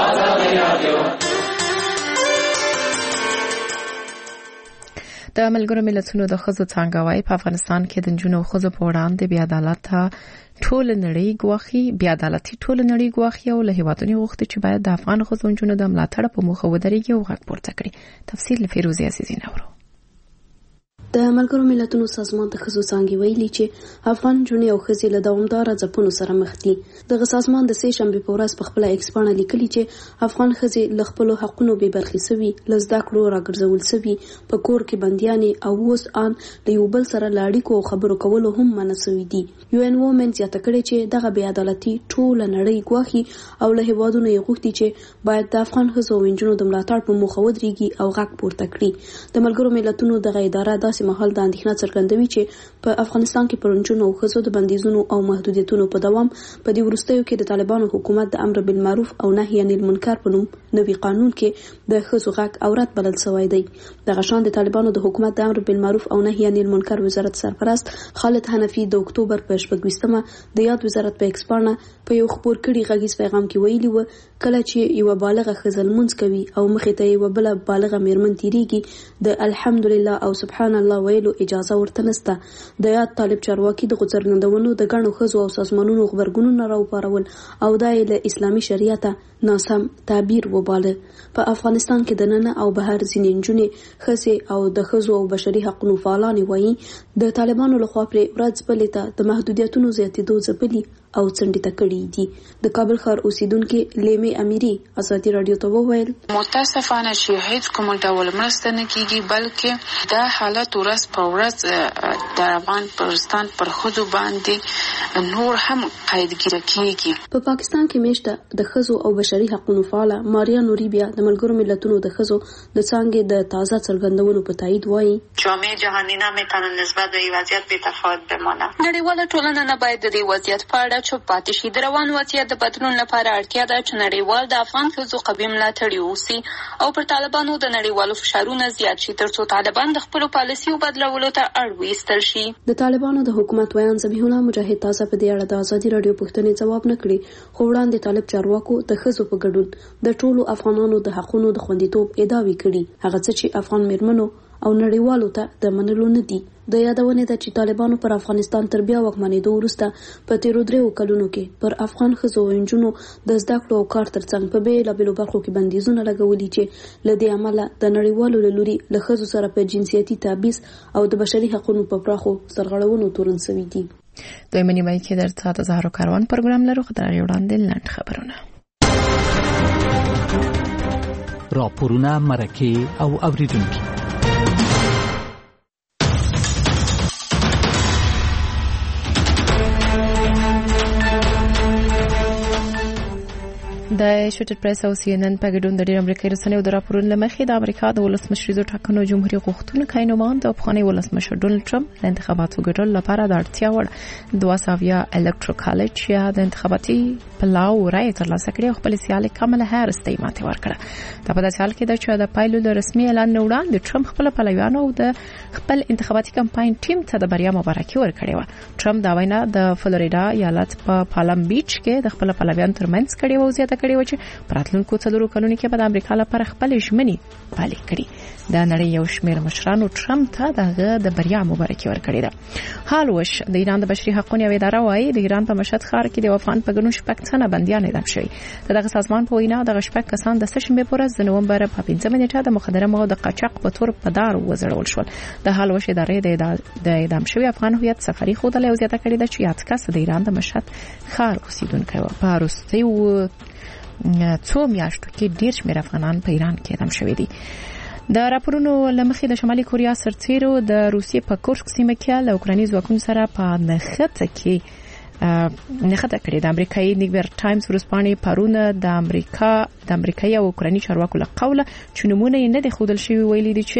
د ملګرو ملتونو د ښځو څانګه وايي په افغانستان کې د نجونو او ښځو په وړاندې بې عدالتي ټول نړۍ ګواښي او له هیوادونو غوښتي چې باید د افغان ښځو او نجونو د ملاتړ په موخه ودرېږي او غږ پورته کړي. تفصیل له فیروزي عزیزي نورو. د ملګرو ملتونو سازمان د ښځو څانګې ویلي چې افغان نجونې او ښځې له دوامداره ځپونو سره مخ دي. دغه سازمان د سې شنبې په ورځ په خپله ایکس پاڼه لیکلي چې افغان ښځې له خپلو حقونو بې برخې سوي، له زده کړو راګرځول سوي، په کور کې بندیانې او اوس ان له یو بل سره له اړیکو او خبرو کولو هم منع سوي دي. UN Women زیاته کړې چې دغه بې عدالتي ټوله نړۍ ګواښي او له هیوادونو یې غوښتي چې باید د افغان ښځو او نجونو د ملاتړ په موخه ودرېږي او غږ پورته کړي. د ملګرو ملتونو دغه اداره داسې مهال د اندېښنه څرګندوي چې په افغانستان کې پر نجونو او ښځو د بندیزونو او محدودیتونو په دوام په دې وروستیو کې د طالبانو حکومت د امر بالمعروف او نهي عن المنکر په نوم نوي قانون کې د ښځو غږ اورات بلل شوی دی. دغه شان د طالبانو د حکومت د امر بالمعروف او نهي عن المنکر وزارت سرپرست خالد حنفي د اکتوبر په 26مه د یاد وزارت په ایکس پاڼه په یو خبر کړي غږیز پیغام کې ویلي و کله چې یو بالغه ښځه لمونځ کوي او مخې ته یو بل بالغه میرمن تیریږي د الحمدلله او سبحان الله ویلو اجازه ورته نشته. د یاد طالب چارواکي د څرګندونو د ګڼو ښځو او سازمانونو خبرګونونه راوپارول او دا یې له اسلامي شریعت ناسم تعبیر وباله. په افغانستان کې د ننه او بهر ځینې نجونې، ښځې او د ښځو او بشري حقوقو فعالانې وایي د طالبانو لخوا پرې ورځ بلې ته د محدودیتونو زیاتېدو ځپلي او څنډې ته کړي دي. د کابل ښار اوسیدونکي لیمې امیري ازادي رادیو ته وویل متاسفانه چې هیڅ کوم ډول مرسته نه کیږي، بلکې دا حالت ورځ په ورځ د افغانستان پر ښځو باندې نور هم قیدګیره کیږي. په پاکستان کې میشته د ښځو او بشري حقوقو فعاله ماریا نوري بیا د ملګرو ملتونو د ښځو د څانګې د تازه څرګندونو په تایید وایي جامعه جهانی نمیتونه نسبت به این وضعیت بی‌تفاوت بمانه. نړیواله ټولنه نه باید د دې وضعیت په اړه چوپ پاتې شي. د روان وضعیت د بدلون لپاره اړتیا ده چې نړیوال د افغان ښځو قوي ملاتړي اوسي او پر طالبانو د نړیوالو فشارونه زیات شي ترڅو طالبان د خپلو پالیسیو بدلولو ته اړ وایستل شي. د طالبانو د حکومت ویان ذبیح الله مجاهد تازه په دې اړه د ازادي رادیو پوښتنې ځواب نه کړي، خو وړاندې طالب چارواکو د ښځو په ګډون د ټولو افغانانو د حقونو د خوندیتوب ادعاوې کړي، هغه څه چې افغان میرمنو او نړیوالو ته د منلو نه دي. د یادونې ده چې طالبانو پر افغانستان تر بیا واکمنېدو وروسته په تیرو 3 کلونو کې پر افغان ښځو او نجونو د زده کړو او کار ترڅنګ په بېلابېلو برخو کې بندیزونه لګولي چې له دې امله د نړیوالو له لوري له ښځو سره په جنسیتي تبعیض او د بشري حقوقو په پراخو سرغړونو تورن شوي دي. دویمه نیمه کې در څخه د زهرو کاروان پروګرام لرو، خبرونه وړاندې لنډ خبرونه. راپورونه، مرکې او اوریدونکي. د اسوسییټډ پریس او سی ان ان په ګډون د ډېر امریکایي رسنیو د راپورونو لمخې د امریکا د ولسمشریزو ټاکنو جمهوریت غوښتونکي نوماند او پخوانی ولسمشر ډونالد ټرمپ د انتخاباتو ګټلو لپاره د اړتیا وړ 200 الکترو کالج یا د انتخاباتي پلاو رائے ترلاسه کړي او خپل سیاله کاملا هاریس ته ماته ورکړه. دا په داسې حال کې ده چې د پایلو د رسمي اعلان نه وړاندې ټرمپ خپل پلویانو او د خپل انتخاباتي کمپاین ټیم ته د بریا مبارکي ورکړې و. ټرمپ دا وینا د فلوریدا ایالت په پالم بیچ کې د خپل پلویانو ترمنځ کړي او زیاته کړي و چې پراتلونکو 4 کلونو کې به د امریکا لپاره خپل ژمنې پالي کړي. د نړۍ یو شمېر مشرانو ټرمپ ته د بریا مبارکي ورکړې ده. حال وش د ایران د بشري حقوقو اداره وايي د ایران په مشهد ښار کې د وفان په ګڼو شپږ تنه بنديان اعدام شوي. دغه سازمان په وینا د شپږ کسان د سشنبه پر ورځ د نومبر په 15 نیټه د مخدره موادو د قاچاق په تور په دار وزړول شول. د حال وش ادارې د اعدام شوي افغان هویت سفری خوده له زیاته کړي ده چې یاد کس د ایران د مشهد ښار اوسیدونکو و. په روسي څو میاشتو کې ډیر شمېر افغانان په ایران کې اعدام شوي دي. د راپورونو لمخې د شمالي کوریا سرتیرو د روسیې په کورسک سیمه کې له اوکراني ځواکونو سره په نښته کړې. د امریکایي نیویارک ټایمز ورځپاڼې پرونه د امریکایي او اوکراني چارواکو له قوله چې نمونه یې نه دي ښودل شوي ویلي دي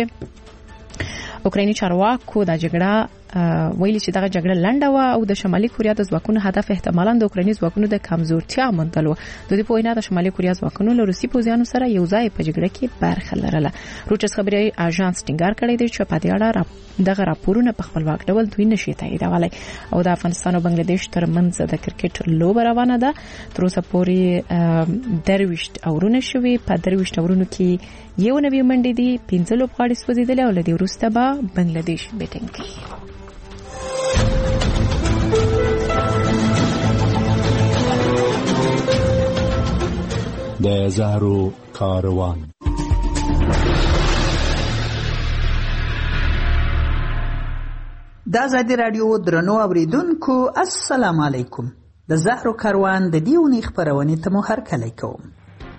چې اوکراني چارواکو دا جګړه ویلي چې دغه جګړه لنډه و او د شمالي کوریا د ځواکونو هدف احتمالاً د اوکراني ځواکونو د کمزورتیا موندل و. د دې په وینا د شمالي کوریا ځواکونو له روسي پوځیانو سره یو ځای په جګړه کې برخه لرله. روټرز خبري اژانس ټینګار کړی دی چې په دې اړه دغه راپورونه په خپلواک ډول دوی نشي تاییدولای. او د افغانستان او بنگلاديش ترمنځ د کرکټ لوبه روانه ده. تر اوسه پورې 23 اورونه شوي. په 23 اورونو کې یو نوی منډې دي، 15 لوبغاړي سوځېدل او له دې وروسته به بنگلاديش بیټینګ کوي. د زهرو کاروان. د ازادي رادیو درنو اوریدونکو السلام علیکم. د زهرو کاروان د دیونی خبرونه ته مو هرکلی کوم.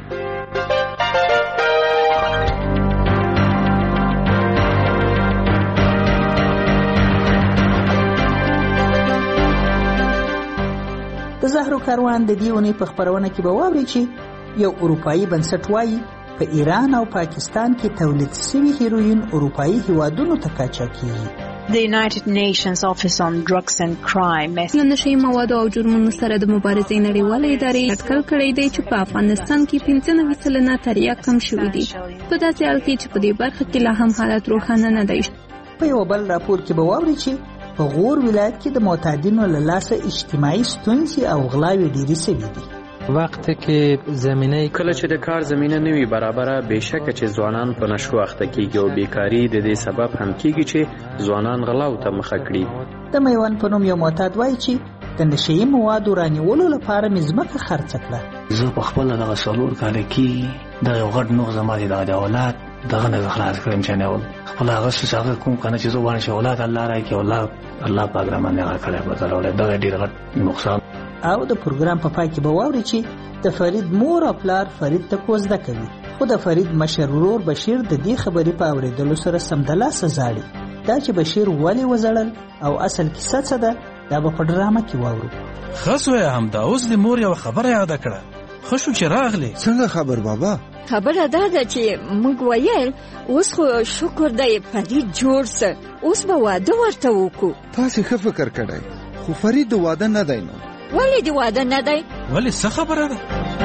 د زهرو کاروان د دیونی په خبرونه کې به واوري چې یو اروپאי بنسټ وايي په ایران او پاکستان کې تولید شوی هیروین اروپאי هیوادونو ته قاچاقېږي. The United Nations Office on Drugs and Crime له نشي موادو او جرمونو سره د مبارزې نړیواله ادارې اټکل کړی دی چې په افغانستان کې 95% تریاک کم شوي دي. په داسې حال کې چې په دې برخه کې لا هم حالت روښانه نه دی. په یو بل راپور کې به واوري چې په غور ولایت کې د معتادینو له لاسه اجتماعي ستونزې او غلاوې ډېرې شوي دي. وخت کې زمینه کله چې د کار زمینه نوي برابره بهشکه چې ځوانان په نشو اخته کیږي او بیکاری د دې سبب هم کیږي چې ځوانان غلاو ته مخه کړي. د میوان په نوم یو معتاد وایي چې د نشهیي موادو رانیولو لپاره مې ځمکه خرڅه کړه. زه په خپله دغه 4 کاله کې دغه یو غټ نوغ زما د اولاد دغه نه خلاص کړم چې نه ول خپل هغه څه هغه کوم کنه چې زه وانه چې اولاد الله راکړي الله پاک را باندې راکړي په ضرورت دغه ډیر غټ نقصان. او د پروګرام په پای کې به واوري چې د فرید مور او پلار فرید ته کوزده کوي، خو د فرید مشر ورور بشیر د دې خبرې په اوریدلو سره سمدلاسه زاړي. دا چې بشیر ولی وزړل او اصل کیسه څه ده دا به په ډرامه کې واورو. خاصو هم دا اوس د مور یو خبره یاد کړه. خوشو چې راغلی. څنګه خبر بابا؟ خبره دا ده چې موږ ویل اوس خو شکر دی فرید جوړ سه، اوس به واده ورته وکړو. تاسو ښه فکر کړئ، خو فرید د واده نه دی نو ولې دې واده نه دی؟ ولې څه خبره ده؟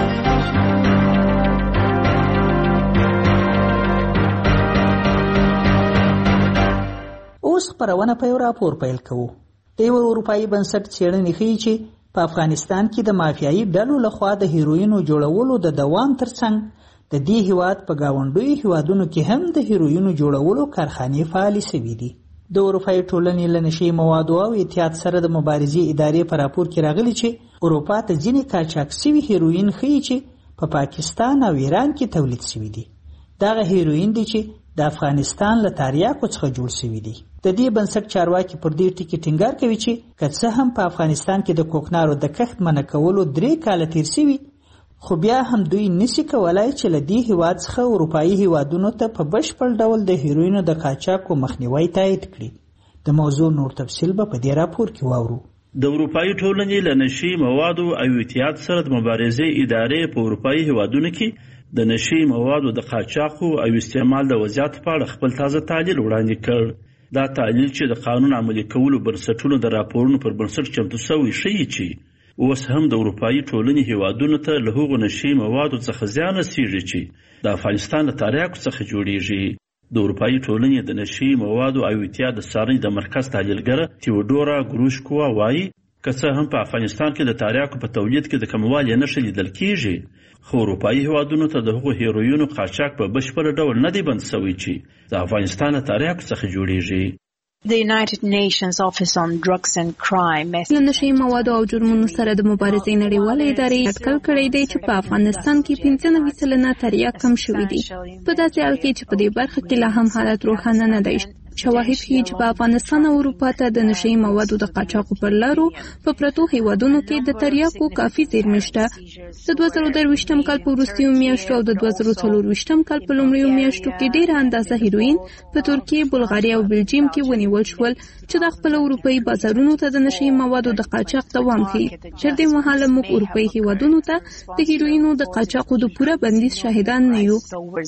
اوس خپرونه په یو راپور پیل کوو. د یو اروپایي بنسټ څېړنې ښیي چې په افغانستان کې د مافیایي ډلو لخوا د هیروینو جوړولو د دوام ترڅنګ د دې هیواد په ګاونډیو هیوادونو کې هم د هیروینو جوړولو کارخانې فعالې شوي دي. د اروپایي ټولنې له نشي موادو او احتیاط سره د مبارزې ادارې په راپور کې راغلي چې اروپا ته ځینې قاچاق شوي هیروین ښیي چې په پاکستان او ایران کې تولید شوي دي. دغه هیروین دي چې د افغانستان له تریاکو څخه جوړ شوي دي. د دې بنسټ چارواکي پر دې ټکي ټینګار کوي چې که څه هم په افغانستان کې د کوکنارو د کښت منع کولو 3 کاله تیر شوي، خو بیا هم دوی نشي کولای چې له دې هیواد څخه اروپایي هیوادونو ته په بشپړ ډول د هیروینو د قاچاقو مخنیوي تایید کړي. د موضوع نور تفصیل به په دې راپور کې واورو. د اروپایي ټولنې له نشي موادو او احتیاط سره د مبارزې ادارې په اروپایي هیوادونو کې د نشي موادو د قاچاقو او استعمال د وضعیت په اړه خپل تازه تحلیل وړاندې کړ. دا تحلیل چې د قانون عملي کولو بنسټونو د راپورونو پر بنسټ چمتو شوی ښیي چې اوس هم د اروپایي ټولنې هیوادونو ته له هغو نشي موادو څخه زیان رسیږي چې د افغانستان له تریاکو څخه جوړیږي. د اروپایي ټولنې د نشي موادو او احتیاط د څارنې د مرکز تحلیلګره تیودورا ګروشکوا وایي که څه هم په افغانستان کې د تریاکو په تولید کې د کموالي نښې لیدل کیږي، خو اروپایي هیوادونو ته د هغو هیروینو قاچاق په بشپړ ډول نه دی بند شوی چې د افغانستان له تریاکو څخه جوړیږي. The United Nations Office on Drugs and Crime له نشي موادو او جرمونو سره د مبارزې نړیواله ادارې اټکل کړی دی چې په افغانستان کې 95% تریاک کم شوي دي. په داسې حال کې چې په دې برخه کې لا هم حالت روښانه نه دی. شواهد ښیي چې په افغانستان او اروپا ته د نشي موادو د قاچاقو پر لارو په پرتو هیوادونو کې د تریاکو کافي زیرمې شته. د 2023 کال په وروستیو میاشتو او د 2024 کال په لومړیو میاشتو کې ډېره اندازه هیروین په ترکیه، بلغاریا او بلجیم کې ونیول شول چې د خپل اروپایي بازارونو ته د نشي موادو د قاچاق دوام ښیي. تر دې مهاله موږ اروپایي هیوادونو ته د هیروینو د قاچاقو د پوره بندیز شاهدان نه یو.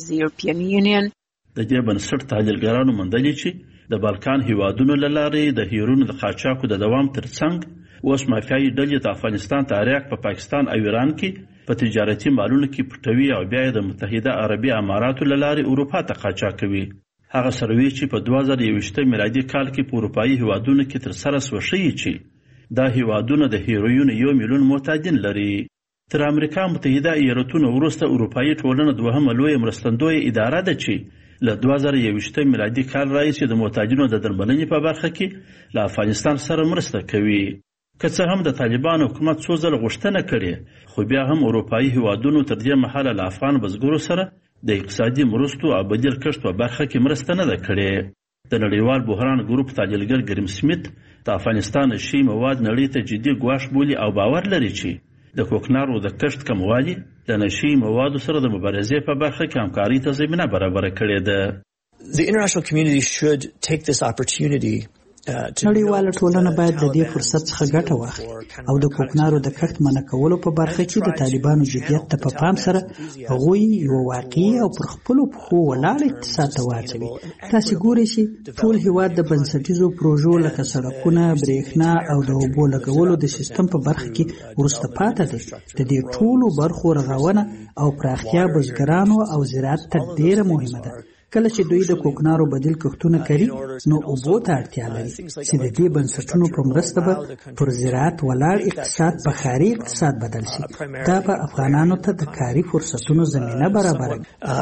د دې بنسټ تحلیلګرانو موندلي چې د بالکان هیوادونو له لارې د هیروینو د قاچاقو د دوام ترڅنګ اوس مافیایي ډلې د افغانستان تریاک په پاکستان او ایران کې په تجارتي مالونو کې پټوي او بیا د متحده عربي اماراتو له لارې اروپا ته قاچاق کوي. هغه سروې چې په 2021 میلادي کال کې په اروپایي هیوادونو کې ترسره شوه ښیي چې دا هیوادونه د هیروینو 1 میلیون معتادین لري. تر امریکا متحده ایالتونو وروسته اروپایي ټولنه دوهمه لویه مرستندویه اداره ده چې له 2021 میلادي کال راهیسې د معتادینو د درملنې په برخه کې له افغانستان سره مرسته کوي. که څه هم د طالبان حکومت څو ځله غوښتنه کړې، خو بیا هم اروپایي هیوادونو تر دې مهاله له افغان بزګرو سره د اقتصادي مرستو او بدیل کښت په برخه کې مرسته نه ده کړې. د نړیوال بحران ګروپ تحلیلګر ګریم سمیت د افغانستان نشي مواد نړۍ ته جدي ګواښ بولي او باور لري چې د کوکنارو د کښت کموالي د نشي موادو سره د مبارزې په برخه کې همکاري ته زمینه برابره کړې ده. The international community should take this opportunity نړیواله ټولنه باید د دې فرصت څخه ګټه واخلي او د کوکنارو د کښت منع کولو په برخه کې د طالبانو جدیت ته په پام سره هغوی یو واقعي او پر خپلو پښو ولاړ اقتصاد ته واچوي. تاسې ګورئ چې ټول هیواد د بنسټیزو پروژو لکه سړکونه، برېښنا او د اوبو لګولو د سیستم په برخه کې وروسته پاتې دی. د دې ټولو برخو رغونه او پراختیا بزګرانو او زراعت ته ډېره مهمه ده. کله چې دوی د کوکنارو بدیل کښتونه کوي نو اوبو ته اړتیا لري چې د دې بنسټونو په مرسته به پر زراعت ولاړ اقتصاد په ښاري اقتصاد بدل شي. دا به افغانانو ته د کاري فرصتونو زمینه برابروي.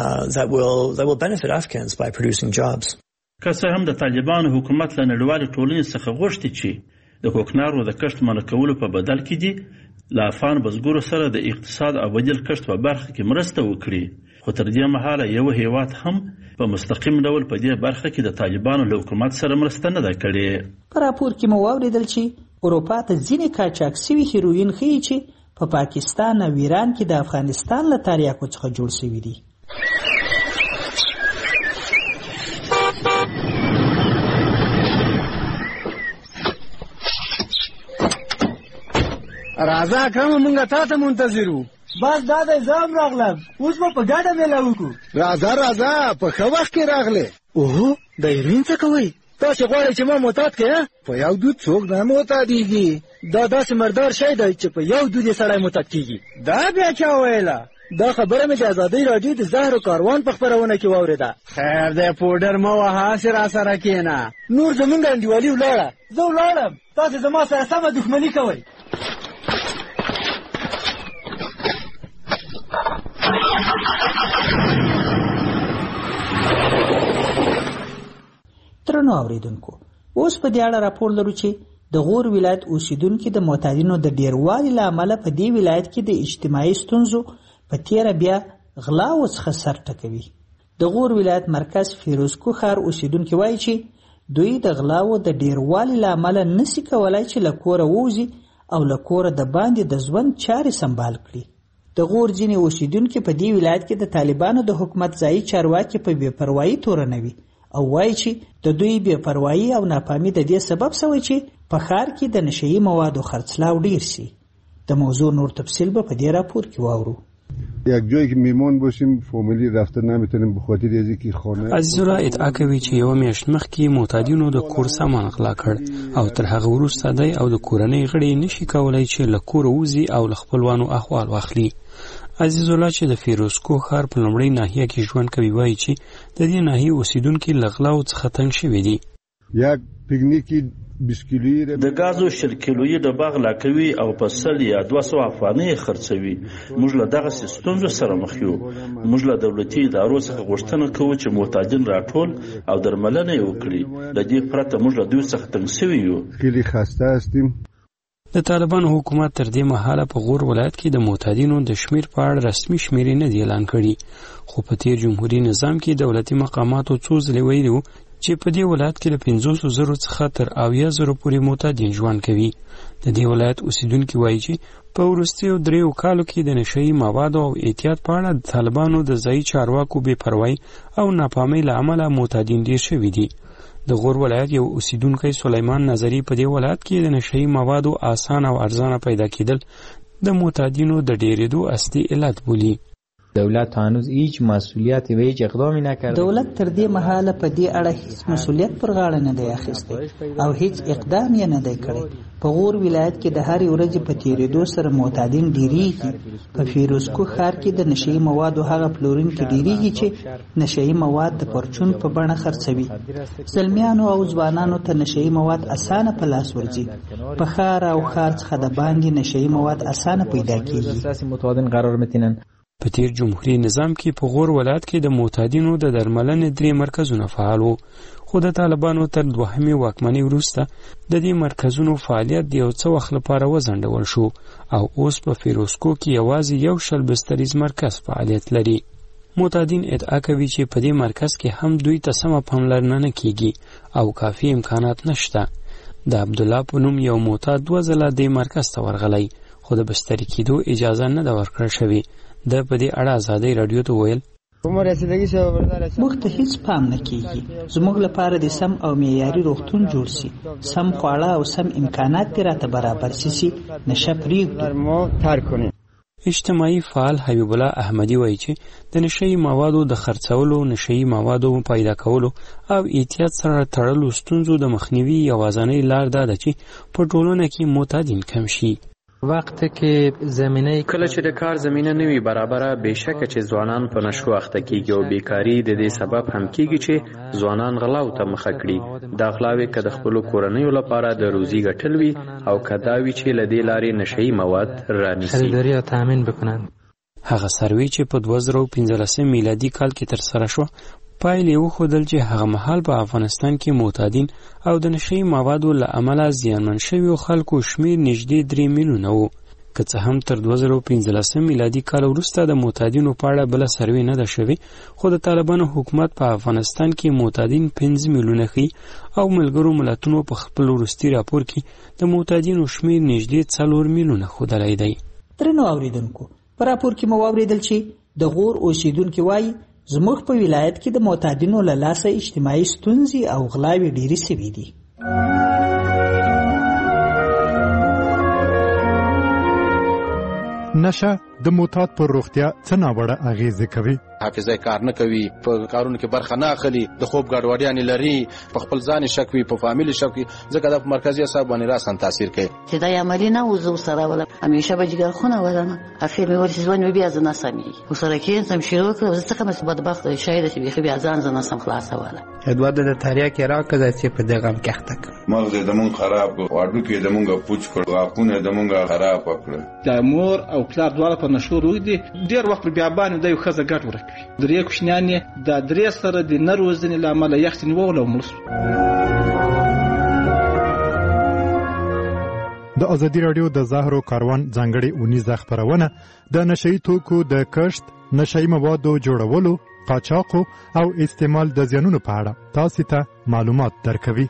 که څه هم د طالبانو حکومت له نړیوالې ټولنې څخه غوښتي چې د کوکنارو د کښت منع کولو په بدل کې دي له افغان بزګرو سره د اقتصاد او بدیل کښت په برخه کې مرسته وکړي، خو تر دې مهاله یو هیواد هم په مستقیم ډول په دې برخه کې د طالبانو له حکومت سره مرسته نه ده کړې. په راپور کې مو واوریدل چې اروپا ته ځینې قاچاق شوي هیروین ښیي چې په پاکستان او ایران کې د افغانستان له تریاکو څخه جوړ شوي دي. راځه اکرمه مونږ تا ته منتظر وو. بس دا د ځام راغلم، اوس به په ګډه میله وکړو. راځه په ښه وخت کې راغلې. اوهو د هیروین څه کوئ؟ تاسې غواړئ چې ما معتاد کړئ؟ په یو دود څوک نه معتادېږي. دا داسې مردار شی دی چې په یو دود یې سړی معتاد کېږي. دا بیا چا ویله؟ دا خبره مې د ازادۍ راډیو د زهرو کاروان په خپرونه کې واورېده. خیر دی پوډر مه وهه، هسې راسره کښېنه. نور زمونږ انډیوالي ولاړه، زه ولاړم، تاسې زما سره سمه دښمني کوئ. درنو اوریدونکو، اوس په دې اړه راپور لرو چې د غور ولایت اوسیدونکو د معتادینو د ډیروالي له امله په دې ولایت کې د اجتماعي ستونزو په تیره بیا غلاو څخه سر ټکوي. د غور ولایت مرکز فیروزکو ښار اوسیدونکو وایي چې دوی د غلاو د ډیروالي له امله نشي کولای چې له کوره ووځي او له کوره د باندې د ژوند چارې سمبال کړي. د غور ځینې اوسیدونکو په دې ولایت کې د طالبانو د حکومت ځایي چارواکي په بې پروایي تورنوي او وایي چې د دوی بې پروایي او ناپامي د دې سبب شوی چې په ښار کې د نشهیي موادو خرڅلاو ډیر شي. د موضوع نور تفصیل به په دې راپور کې واورو. یک جایی که میمون باشیم فامیلی رفتن نمیتونیم به خاطر اینکه خانه عزیزالله ادعا کوي چې یو میاشت مخکې معتادینو د کور سامان غلا کړ او تر هغه وروسته دی او د کورنۍ غړي نشي کولای چې له کوره وځي او له خپلوانو احوال واخلي. عزیزالله چې د فیروزکو ښار په لومړۍ ناحیه کې ژوند کوي وایي چې د دې ناحیې اوسیدونکي له غلاو څخه تنګ شوي دي. یک پیکنیکی د غازو 100 کیلویي ډبه غلا کوي او په 100 یا 200 افغانۍ خرڅوي. موږ له دغه ستونزو سره مخ یو. موږ له دولتي ادارو څخه غوښتنه کوو چې معتادین راټول او درملنه یې وکړي. د دې پرته موږ له دوی څخه تنګ شوي یو. خیلی خسته هستیم. د طالبانو حکومت تر دې مهاله په غور ولایت کې د معتادینو د شمیر په اړه رسمي شمیرې نه دی اعلان کړي، خو په تیر جمهوریت نظام کې دولتي مقاماتو څو ځله ویلي وو چې په دې ولایت کې له 500,000 څخه تر 80,000 پورې معتادین ژوند کوي. د دې ولایت اوسیدونکي وایي چې په وروستیو 3 کالو کې د نشهیي موادو او احتیاط په اړه د طالبانو د ځایي چارواکو بې پروایي او ناپامۍ له امله معتادین ډېر شوي دي. د غور ولایت یو اوسیدونکی سلیمان نظری په دې ولایت کې د نشهیي موادو آسان او ارزانه پیدا کېدل د معتادینو د ډېرېدو اصلي علت بولي. دولت هنوز هیچ مسئولیتی و هیچ اقدامی نکرده. دولت تر دې مهاله په دې اړه هیڅ مسئولیت پر غاړه نه دی اخیستی او هیڅ اقدام یې نه دی کړی. په غور ولایت کې د هرې ورځې په تیرېدو سره معتادین ډیریږي. په فیروزکو ښار کې د نشهیي موادو هغه پلورونکي ډیریږي چې نشهیي مواد د پرچون په بڼه خرڅوي. زلمیانو او ځوانانو ته نشهیي مواد اسانه په لاس ورځي. په ښار او ښار څخه د باندې نشهیي مواد اسانه پیدا کېږي. په تیر جمهوریت نظام کې په غور ولایت کې د معتادینو د درملنې 3 مرکزونه فعال وو، خو د طالبانو تر دوهمې واکمنۍ وروسته د دې مرکزونو فعالیت د یو څه وخت لپاره وځنډول شو او اوس په فیروزکو کې یوازې 100 بستریز مرکز فعالیت لري. معتادین ادعا کوي چې په دې مرکز کې هم دوی ته سمه پاملرنه نه کیږي او کافي امکانات نشته. د عبدالله په نوم یو معتاد 2 ځله دې مرکز ته ورغلی، خو د بستري کېدو اجازه نه ده ورکړل شوې. د په دې اړه ازادۍ راډیو ته ویل موږ ته هیڅ پام نه کیږي. زموږ لپاره د سم او معیاري روغتون جوړ شي، سم خواړه او سم امکانات دې راته برابر شي، نشه پرېږدو. اجتماعي فعال حبیب الله احمدي وایي چې د نشهیي موادو د خرڅولو، نشهیي موادو پیدا کولو او احتیاط سره تړلو ستونزو د مخنیوي یوازینۍ لار دا ده چې په ټولنه کې معتادین کم شي. وقتی که زمینه کله چې د کار زمینه نوي برابره بهشکه چې ځوانان په نشو اخته کیږي او بیکاری د دې سبب هم کیږي چې ځوانان غلاو ته مخه کړي. دا غلاوې که د خپلو کورنیو لپاره د روزي ګټل وي او که دا وي چې له دې لارې نشهیي مواد رانیسي. خریداري او تامین بکنند. هغه سروې چې په 2015 میلادي کال کې ترسره شو پایلې وښودل چې هغه مهال په افغانستان کې معتادین او د نشهیي موادو له امله زیانمن شویو خلکو شمیر نږدې 3 میلیونه و. که څه هم تر 2015 میلادي کال وروسته د معتادینو په اړه بله سروې نه ده شوې، خو د طالبانو حکومت په افغانستان کې معتادین 5 میلیونه ښیي او ملګرو ملتونو په خپل وروستي راپور کې د معتادینو شمیر نږدې 4 میلیونه ښودلی دی. درنو اوریدونکو، په راپور کې مو واورېدل چې د غور اوسیدونکي وایي زموږ په ولایت کې د معتادینو له لاسه اجتماعي ستونزې او غلاوې ډېرې سوي دي. نشه د معتاد پر روغتیا څه ناوړه اغیزې کوي؟ حافظه کار نه کوي، په کارونو کې برخه نه اخلي، د خوب ګډوډیان لري، په خپل ځان شک وي، په فامیل شک وي، ځکه د مرکزی اعصاب باندې راسن تاثیر کوي. چې دا عملی نه وزو سره ولا همیشه به جګر خونه ولنه اخر مې ورته ځوان بیا ځنه سمي وسره کې سم شروع کړو، زه څنګه مې بدبخت شاید چې بیا ځان ځنه سم خلاصه ولا ادوارد د تاریخ کې راکړه چې په دغه هم کېخته مغز د مون خراب واړو کې د مونږه پوچ کړ، واپونه د مونږه خراب کړ. د مور او پلار دواړه په نشو روي دي، ډیر وخت بیا باندې د یو خزه ګټ ورکوي. درې کوشنیان د درې سره د نروزنې لامل یخت نیول او مرسو. د ازادي رادیو د زهرو کاروان ځانګړي اونیزه خبرونه د نشئی توکو د کشت، نشئی موادو جوړولو، قاچاق او استعمال د زیانونو په اړه تاسو ته معلومات درکوي.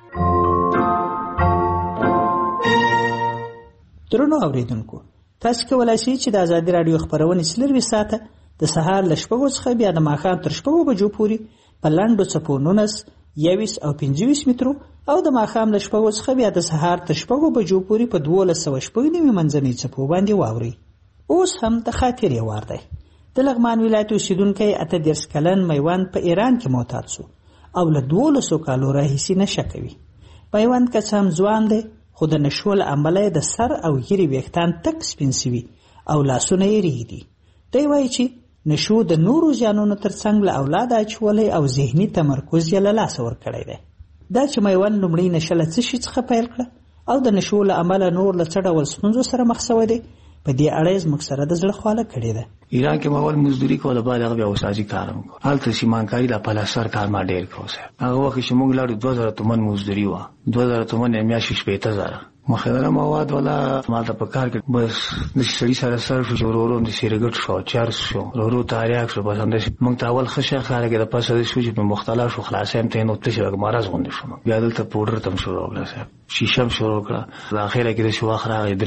درنو اوریدونکو، تاسو کولای شئ چې د ازادي رادیو خبرونه سلروي ساته د سهار ل 8 څخه بیا د ماښام تر 8 بجو پورې په لاندو څپو 19 21 او 25 مترو او د ماښام ل 8 څخه بیا د سهار تر 8 بجو پورې په 1290 منځنۍ څپو باندې واوري. اوس هم د خاطرې وار دی. د لغمان ولایت اوسیدونکی 38 کلن میوند په ایران کې معتاد شو او له 12 کالو راهیسې نشه کوي. میوند که څه هم ځوان دی، خو د نشو له امله د سر او ګیرې ویښتان تک سپین سوي او لاسونه یې ریږدي. دی وایي چې نشو د نورو زیانونو ترڅنګ له اولاده اچولی او ذهني تمرکز یې له لاسه ورکړی دی. دا چې میوند لومړی نشه له څه شي څخه پیل کړه او د نشو له امله نور له څه ډول ستونزو سره مخ شوی دی، په دې اړه یې زموږ سره د زړه خواله کړې ده. ایران کې ماول مزدوري کوله، بعد هغه بیا وساجي کارم کو، هلته سیمانکاری د پلاسر کار ما ډیر کوسه. هغه وخت چې موږ لاړو 2000 تومن مزدوري و، 2000 تومن یې میاشت 15000 مخدره مواد ولا ماته په کار کې بس د سړي سره سر شو، ورورو د سیرګټ شو، چارس شو، ورورو تاریخ شو، بس انداز موږ ته اول خشه خاله کې د پاسه د شو چې په مختلف شو خلاصې هم ته نو ته شو مرز غونډه شو. بیا دلته پودر تم شروع وکړه، صاحب شیشم شروع کړه. د اخیره کې د شو اخره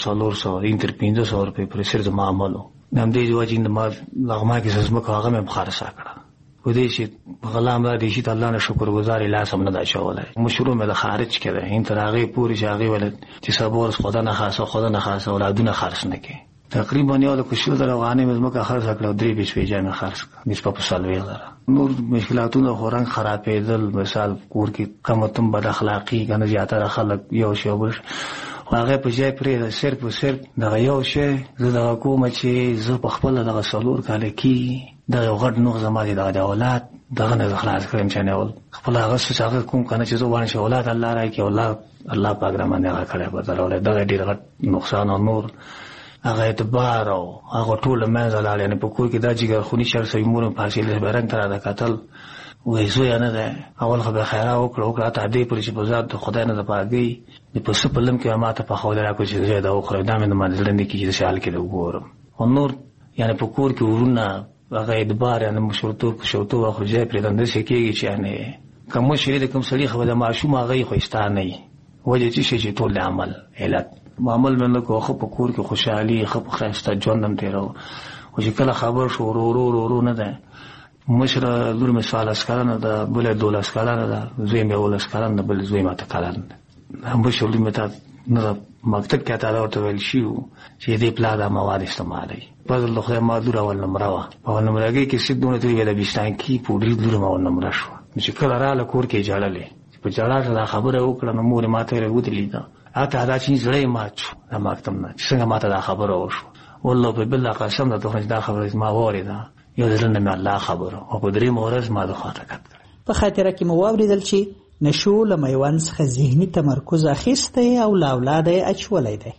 300 انتر 500 روپے پر سر د معاملو نام دې جوړ چې د لغما کې زما هغه مې بخارسا کړه. و دې چې غلام را دې چې الله نه شکرګزار اله سم نه دا شولای مشروع مې خارج کړه. این تر هغه پوری شاغي ولد چې صبر خدا نه خاصه اولادونه خرڅ نه کړي. تقریبا یو د کوشل دروانه مې زما خرڅ کړه 3 20 جامه خرڅ کړه په سالوي غره. نور مشکلاتونه خورنګ خرابېدل، مثال کور کې کمتم بد اخلاقی کنه زیاتره خلک یو شی وبش هغه په ځای پرې صرف دغه یو شی زه د حکومت چې زه په خپل دغه سالور کال کې دا یو غټ نوغ زمادي د اولاد دغه نه خلاص کړم چې نه ول خپل هغه څه هغه کوم کنه چې زه وانه چې اولاد الله راکې الله پاک را باندې هغه کړی بدل ولې دغه ډیر غټ نقصان او نور هغه اعتبار او هغه ټول منځ لاله نه په کور کې دا جګر خونی شر سوي مور په حاصل برنګ تر دا قتل وې زو یا نه ده اول خبر خیره وکړه ته دې پر چې په ذات خدای نه پاګي د پس په لم کې ماته په خوله راکو چې زه دا وخره دا مې نه منځل نه کیږي چې حال کې وګورم او نور یعنی په کور کې ورونه هغه اعتبار یعنی مشروطو واخو ځای پرې دند شي کېږي چې یعنی کوم شری د کوم سړي خو د معشوم هغه خوښتا نه وجه چې ټول عمل علت معمول باندې کوخه په کور کې خوشحالي خپ خسته ژوندم تیرو او چې کله خبر شو ورو نه ده مشر لور مثال اسکارانه ده بل دوله اسکارانه ده زوی مې ول اسکارانه بل زوی ماته کاران هم شو لمه ته نه مکتب کې تا ورته ویل شو چې دې پلا دا مواد استعمالي په دغه خو ما دور اول نمبر او نمبرګي کې سیدونه ته ویل بيستان کې پوډري دور ما ول نمبر شو چې کله را ل کور کې جاړلې په جاړه دا خبره وکړه نو مور ماته ورودلې دا اته دا چې زړې ماچو دا مکتب نه څنګه ماته دا خبره وشو والله په بل قسم دا ته دا خبره ما وریدا یو ځل نه الله خبره او په درې مورز ما د خاطر کړ په خاطر کې مو واوریدل چې نشو له میوند څخه ذهني تمرکز اخیسته او لا اولاد اچولای دی.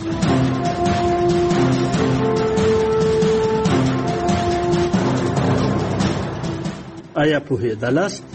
آیا پوهېدلاست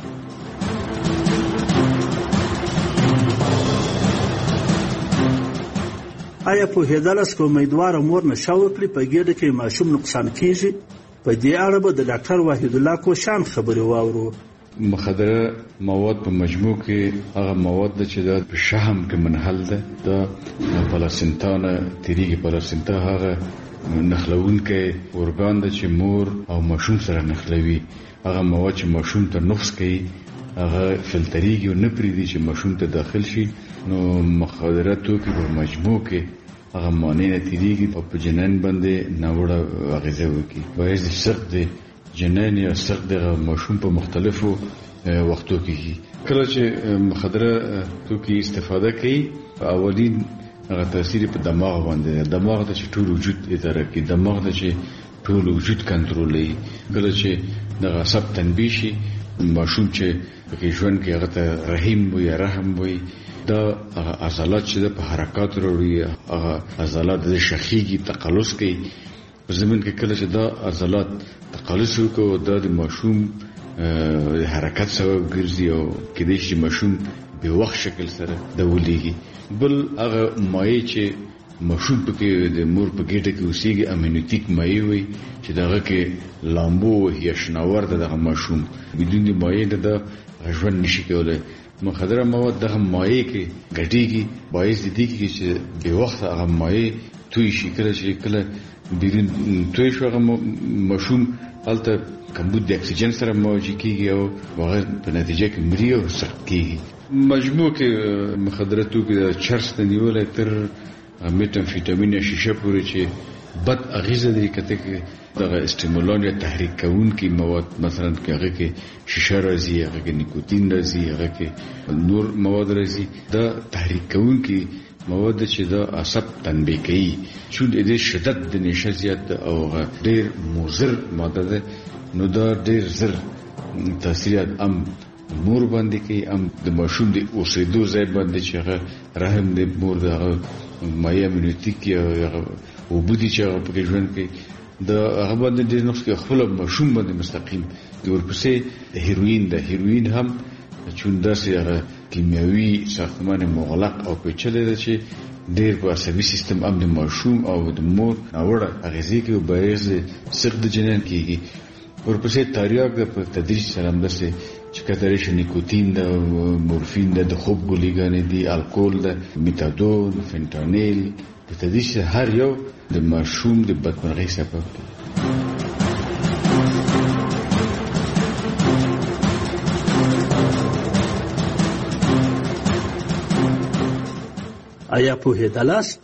که امیدواره مور نشه وکړي په ګېډه کې ماشوم نقصان کیږي؟ په دې اړه به د ډاکټر وحید الله کوشان خبرې واورو. مخدره مواد په مجموع کې هغه مواد چې د شحم کې منحل ده د پلاسنتا تیریږي. پلاسنتا هغه نخلون کې اورګان ده چې مور او ماشوم سره نخلوي. هغه مواد چې ماشوم ته نفس کوي هغه فلتریږي او نه پریږدي چې ماشوم ته داخل شي. نو مخدره توکي په مجموع کې هغه معنی نه تیریږي په جنین باندې ناوړه اغیزه وکړي. باید سخت جنین یا سخت د ماشوم په مختلفو وختو کې کله چې مخدره توکي استفاده کوي اولین هغه تاثیر په دماغ باندې دماغ د ټول وجود اداره کوي دماغ د ټول وجود کنټرولوي کله چې د عصب تنبیه شي ماشوم چې په ژوند کې هغه ته رحیم وي رحم وي دا عضلات چې په حرکات وروړي هغه عضلات د شخیږي تقلص کوي په زمين کې کله چې دا عضلات تقلص وکړي د ماشوم حرکت سبب ګرځي او کله چې ماشوم به وخت شکل سره د ولېږي بل هغه مایع چې ماشوم پکې د مور په ګډه کې اوسېږي امینوتیک مایع وي چې دغه کې لامبو یا شناور دغه ماشوم بدون د مایع د ژوند نشي کولای مخدره مواد دغه مایع کې ګډيږي باعث دي چې به وخت هغه مایع توی شي کله بیرون توی شو هغه ماشوم البته کمبود د اکسیجن سره موجي کیږي او هغه په نتیجه کې مري او سخت کیږي مجموع کې مخدره توکي د چرس د نیولای تر میتامفیټامین شیشه پورې چې بد اغیزه لري کته کې دغه استیمولان یا تحریک کوونکي مواد مثلا کې هغه کې شیشه راځي هغه کې نیکوتین راځي هغه کې نور مواد راځي دا تحریک کوونکي مواد چې دا عصب تنبیه کوي چې د شدت د نشه زیات او ډېر مضر ماده ده نو دا ډېر زر تاثیرات مور باندې کوي د ماشوم د اوسېدو ځای باندې چې هغه رحم د مور د مایع امینوتیک یا وبودي چې هغه په ژوند کې د هغه باندې د نقص کې خپل ماشوم باندې مستقیم د ورپسې هیروین هم چوندا سره کیمیاوي ساختمان مغلق او پیچلې ده چې ډېر په عصبي سیستم د ماشوم او د مور اوړه اغیزې کې باعث سخت جنین کیږي ورپسې تریاک په تدریج سره همداسې چې کترې شي نیکوتین د مورفین د خوب ګولېګانې دي الکول د میتادون فنټانیل په تدریج هر یو د ماشوم د بدمرغۍ سبب دی آیا پوهېدلاست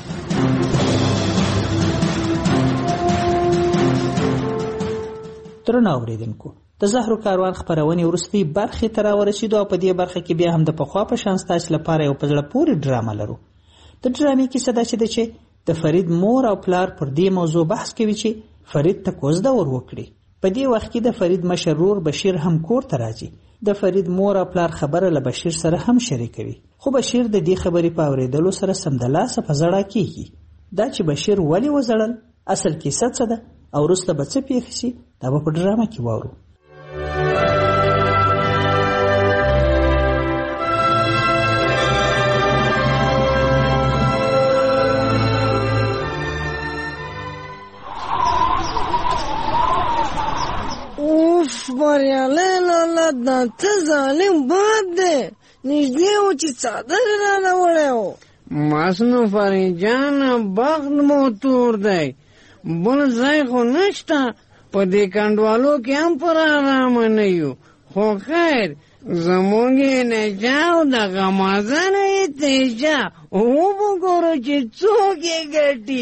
درنو اوریدونکو د زهرو کاروان خبرونې وروستۍ برخې ته راورسېدو او په دې برخه کې بیا هم د پخوا په شان ستاسو لپاره یو په زړه پورې ډرامه لرو د ډرامې کیسه دا چې د فرید مور او پلار پر دې موضوع بحث کوي چې فرید ته کوزده ور وکړي په دې وخت کې د فرید مشر ورور بشیر هم کور ته راځي د فرید مور او پلار خبره له بشیر سره هم شریکوي خو بشیر د دې خبرې په اورېدلو سره سمدلاسه په زړه کېږي دا چې بشیر ولې وزړل اصل کیسه څه ده او وروسته به څه پیښ شي دا به په ډرامه کې واورو بریالی لالا دا ته ظالم باد دی نږدې و چې څادر رانه وړی و ماسنو فرید جانه بخت مو تور دی بل ځای خو نشته په دې کنډوالو کې هم پر آرامه نه یو خو خیر زموږ یې نجا او دغه مازن یې تیجا وګورو چې څوک یې ګټي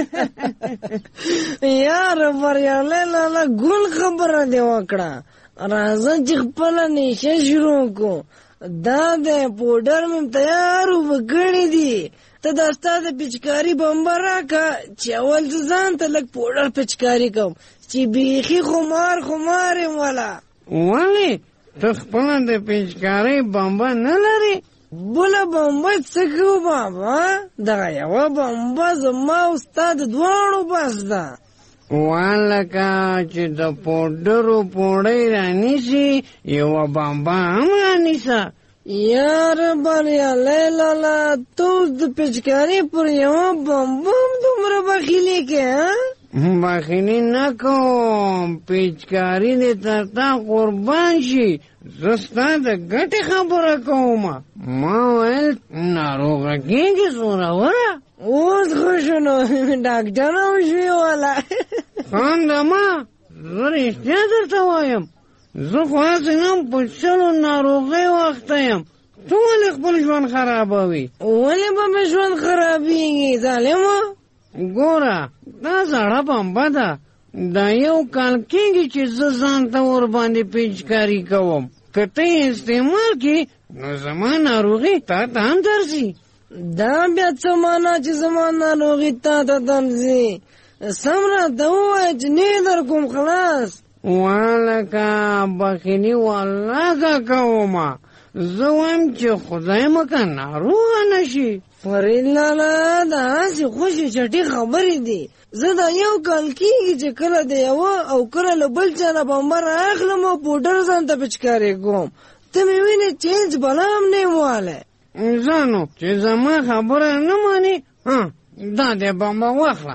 یار بریالی لالا ګل خبره دې وکړه راځه چې خپله نیشه شروع کړو دا دی پوډر مې تیار وکړي دي ته دا ستا د پچکاري بمبه راکړه چې اول زه ځان ته لږ پوډر پچکاري کوم چې بیخي خمار یم والا ولې ته خپله د پچکارۍ بمبه نه لرې بله بمبه څه کوو بابا دغه یوه بمبه زما او ستا د دواړو بس ده والکه چې د پوډرو پوړۍ رانیسي یوه بمبه هم رانیسه یار بریالی لالا ته اوس د پچکارۍ پر یوه بمبه هم دومره بخیلې کې بخیلي نه کوم پچکاري دې تر تا قربان شي زه ستا د ګټې خبره کوم ما ویل ناروغه کېږي زوروره اوس خو شو نو ډاکټر هم شوې والا خاندما زه رښتیا درته وایم زه خو هسې هم په شلو ناروغۍ وخته یم ته ولې خپل ژوند خرابوي ولې به مې ژوند خرابېږي ظالمه ګوره دا زړه بمبه ده دا یو کال کېږي چې زه ځان ته ور باندې پیچکاري کوم. که ته یې استعمال کړې نو زما ناروغي تا ته هم درځي. دا بیا څه معنا چې زما ناروغي تا ته درځي؟ سم راته ووایه چې نه در کوم خلاص. والکه بخیلي والله کومه، زه وایم چې خدای مکه ناروغه نشي. فرید لالا دا هسې خوشې چټي خبرې دي. زه دا یو کال کېږي چې کله د یوه او کله له بل چا نه بمبر اخلم او پوډر ځان ته پچکارې کوم. ته مې وینې چینج بلا هم نه یم والی. ځانو چې زما خبره نه مانې، دا دی بمبه واخله.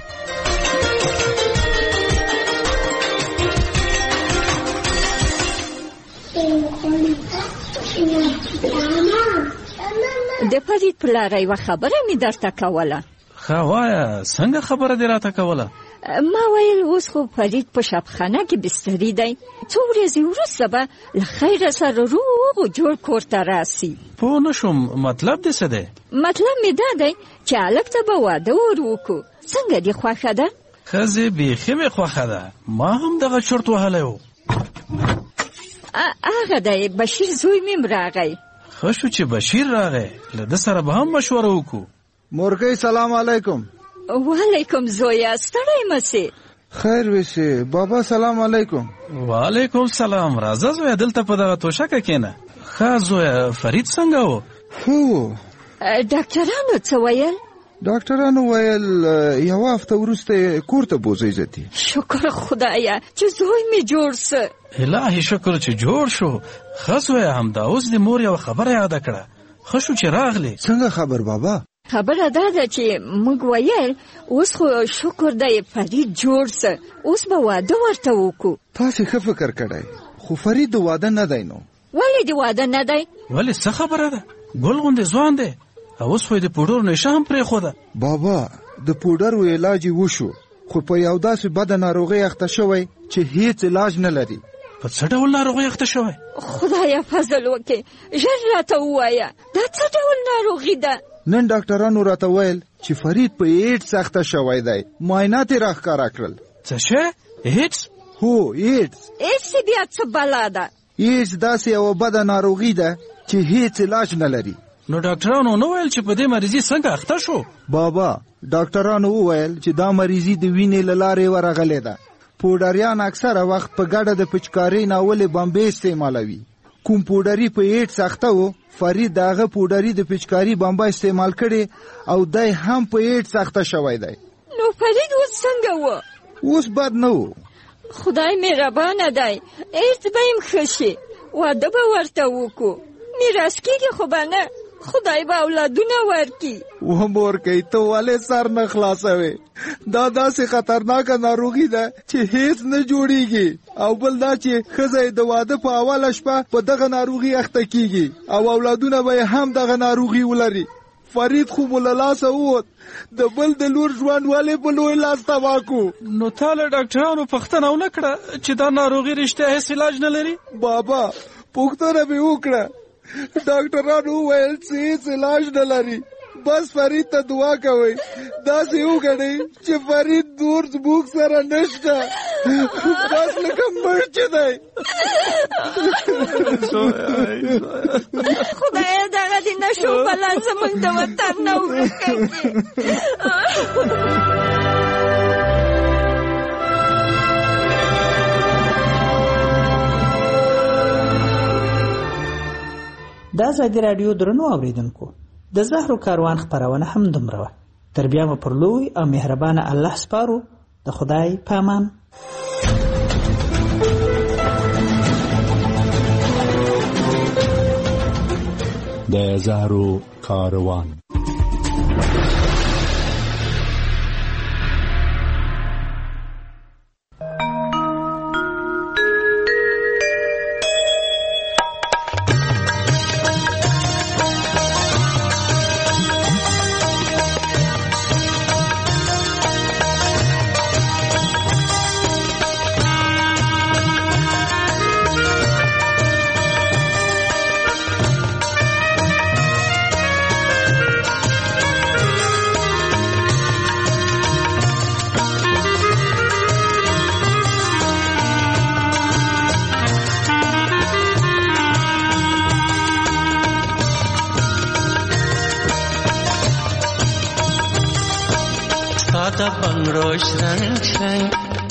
د فرید پلاره یوه خبره مې درته کوله. ښه وایه، څنګه خبره دې راته کوله؟ ما ویل اوس خو فرید په شبخانه کې بستري دی، څو ورځې وروسته به له خیره سره روغ و جوړ کور ته راسي. پوه نه شوم، مطلب دې څه دی؟ مطلب مې دا دی چې هلک ته به واده ور وکړو. څنګه دې خوښه ده؟ ښځې بیخي مې خوښه ده، ما هم دغه چرت وهلی و. هغه دی بشیر زوی مې راغی. ښه شو چې بشیر راغی، له ده سره به هم مشوره وکړو. مورګۍ سلام علیکم. وعلیکم زویا، ستړی مه سې. خیر وسې بابا، سلام علیکم. وعلیکم سلام. راځه زویا، دلته په دغه توشکه کښېنه. ښه زویا، فرید څنګه و؟ ښه و. ډاکټرانو څه ویل؟ ډاکټرانو ویل یوه هفته وروسته کور ته بوځئ ځتي. شکر خدایه چې زوی مې جوړ سه. الهي شکر چې جوړ شو. ښه زویا، همدا اوس د مور یوه خبره یاده کړه. ښه شو چې راغلې. څنګه خبر بابا؟ خبره دا ده چې موږ ویل اوس خو شکر دی فرید جوړ سه، اوس به واده ورته وکړو. تاسې ښه فکر کړی، خو فرید د واده نه دی. نو ولې د واده نه دی؟ ولې څه خبره ده؟ ګل غوندې ځوان دی، اوس خو یې د پوډرو نشه هم پرېښوده. بابا د پوډرو علاج یې وشو، خو په یو داسې بده ناروغۍ اخته شوی چې هیڅ علاج نه لري. په څه ډول ناروغۍ اخته شوی؟ خدایه فضل وکړې، ژر راته ووایه دا څه ډول ناروغي ده؟ نن ډاکټرانو راته ویل چې فرید په ایډز اخته شوی دی. معاینات یې راښکاره کړل. څه شی؟ ایډز؟ هو ایډز. ایډز بیا څه بلا ده؟ ایډز داسې یوه بده ناروغي ده چې هیڅ علاج نه لري. نو ډاکټرانو نه ویل چې په دې مریضي څنګه اخته شو؟ بابا ډاکټرانو وویل چې دا مریضي د وینې له لارې ورغلې ده. پوډریان اکثره وخت په ګډه د پچکارۍ ناولې بمبې استعمالوي. کوم پوډري په ایډز اخته و، فرید د هغه پوډري د پچکاري بمبه استعمال کړي او دی هم په ایډز اخته شوی دی. نو فرید اوس څنګه و؟ اوس بد نه و. خدای مهربانه دی، ایډز به یې ښه شي، واده به ورته وکړو. میراث کېږي خو به نه، خدای به اولادونه ورکړي. و مورکۍ ته ولې سر نه خلاصوې؟ دا داسې خطرناکه ناروغي ده چې هیڅ نه جوړیږي، او بل دا چې ښځه د واده په اوله شپه په دغه ناروغي اخته کیږي او اولادونه به هم دغه ناروغي ولري. فرید خو مو له لاسه ووت، د بل د لور ژوند ولې په لوی لاس تباه کړو؟ نو تا له ډاکټرانو پوښتنه ونه کړه چې دا ناروغي رښتیا هیڅ علاج نه لري؟ بابا پوښتنه مې وکړه، ډاکټرانو وویل چې هیڅ علاج نه لري. بس فرید ته دعا کوئ، داسې وګڼئ چې فرید نور زموږ سره نشته، بس لکه مړ چې دی. خدایه دغه د نشو بلا زموږ د وطن نه ورکه کړي. د ازادي راډیو درنو اوریدونکو، د زهرو کاروان خپرونه هم دومره وه. تر بیا به پر لوی او مهربانه الله سپارو. د خدای په امان. د زهرو کاروان. ساده بنگړو شرنګ شرنګ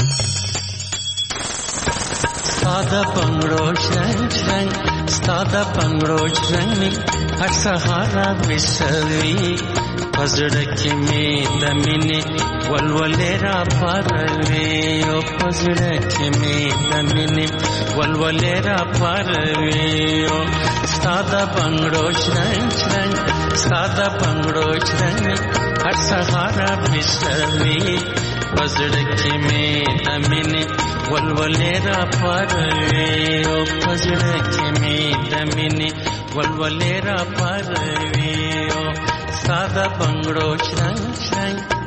ساده بنگړو شرنګ شرنګ ساده بنگړو شرنګ هر سهارا وسوي پزړه کې مې د مینې ولولې را پاروي او پزړه کې مې د مینې ولولې را پاروي او ساده بنگړو شرنګ شرنګ ساده بنگړو شرنګ هر سهارا وسوي پزړه کې مې د مینې ولولې را پاروي او پزړه کې مې د مینې ولولې را پاروي او ساده بنگړو شرنګ شرنګ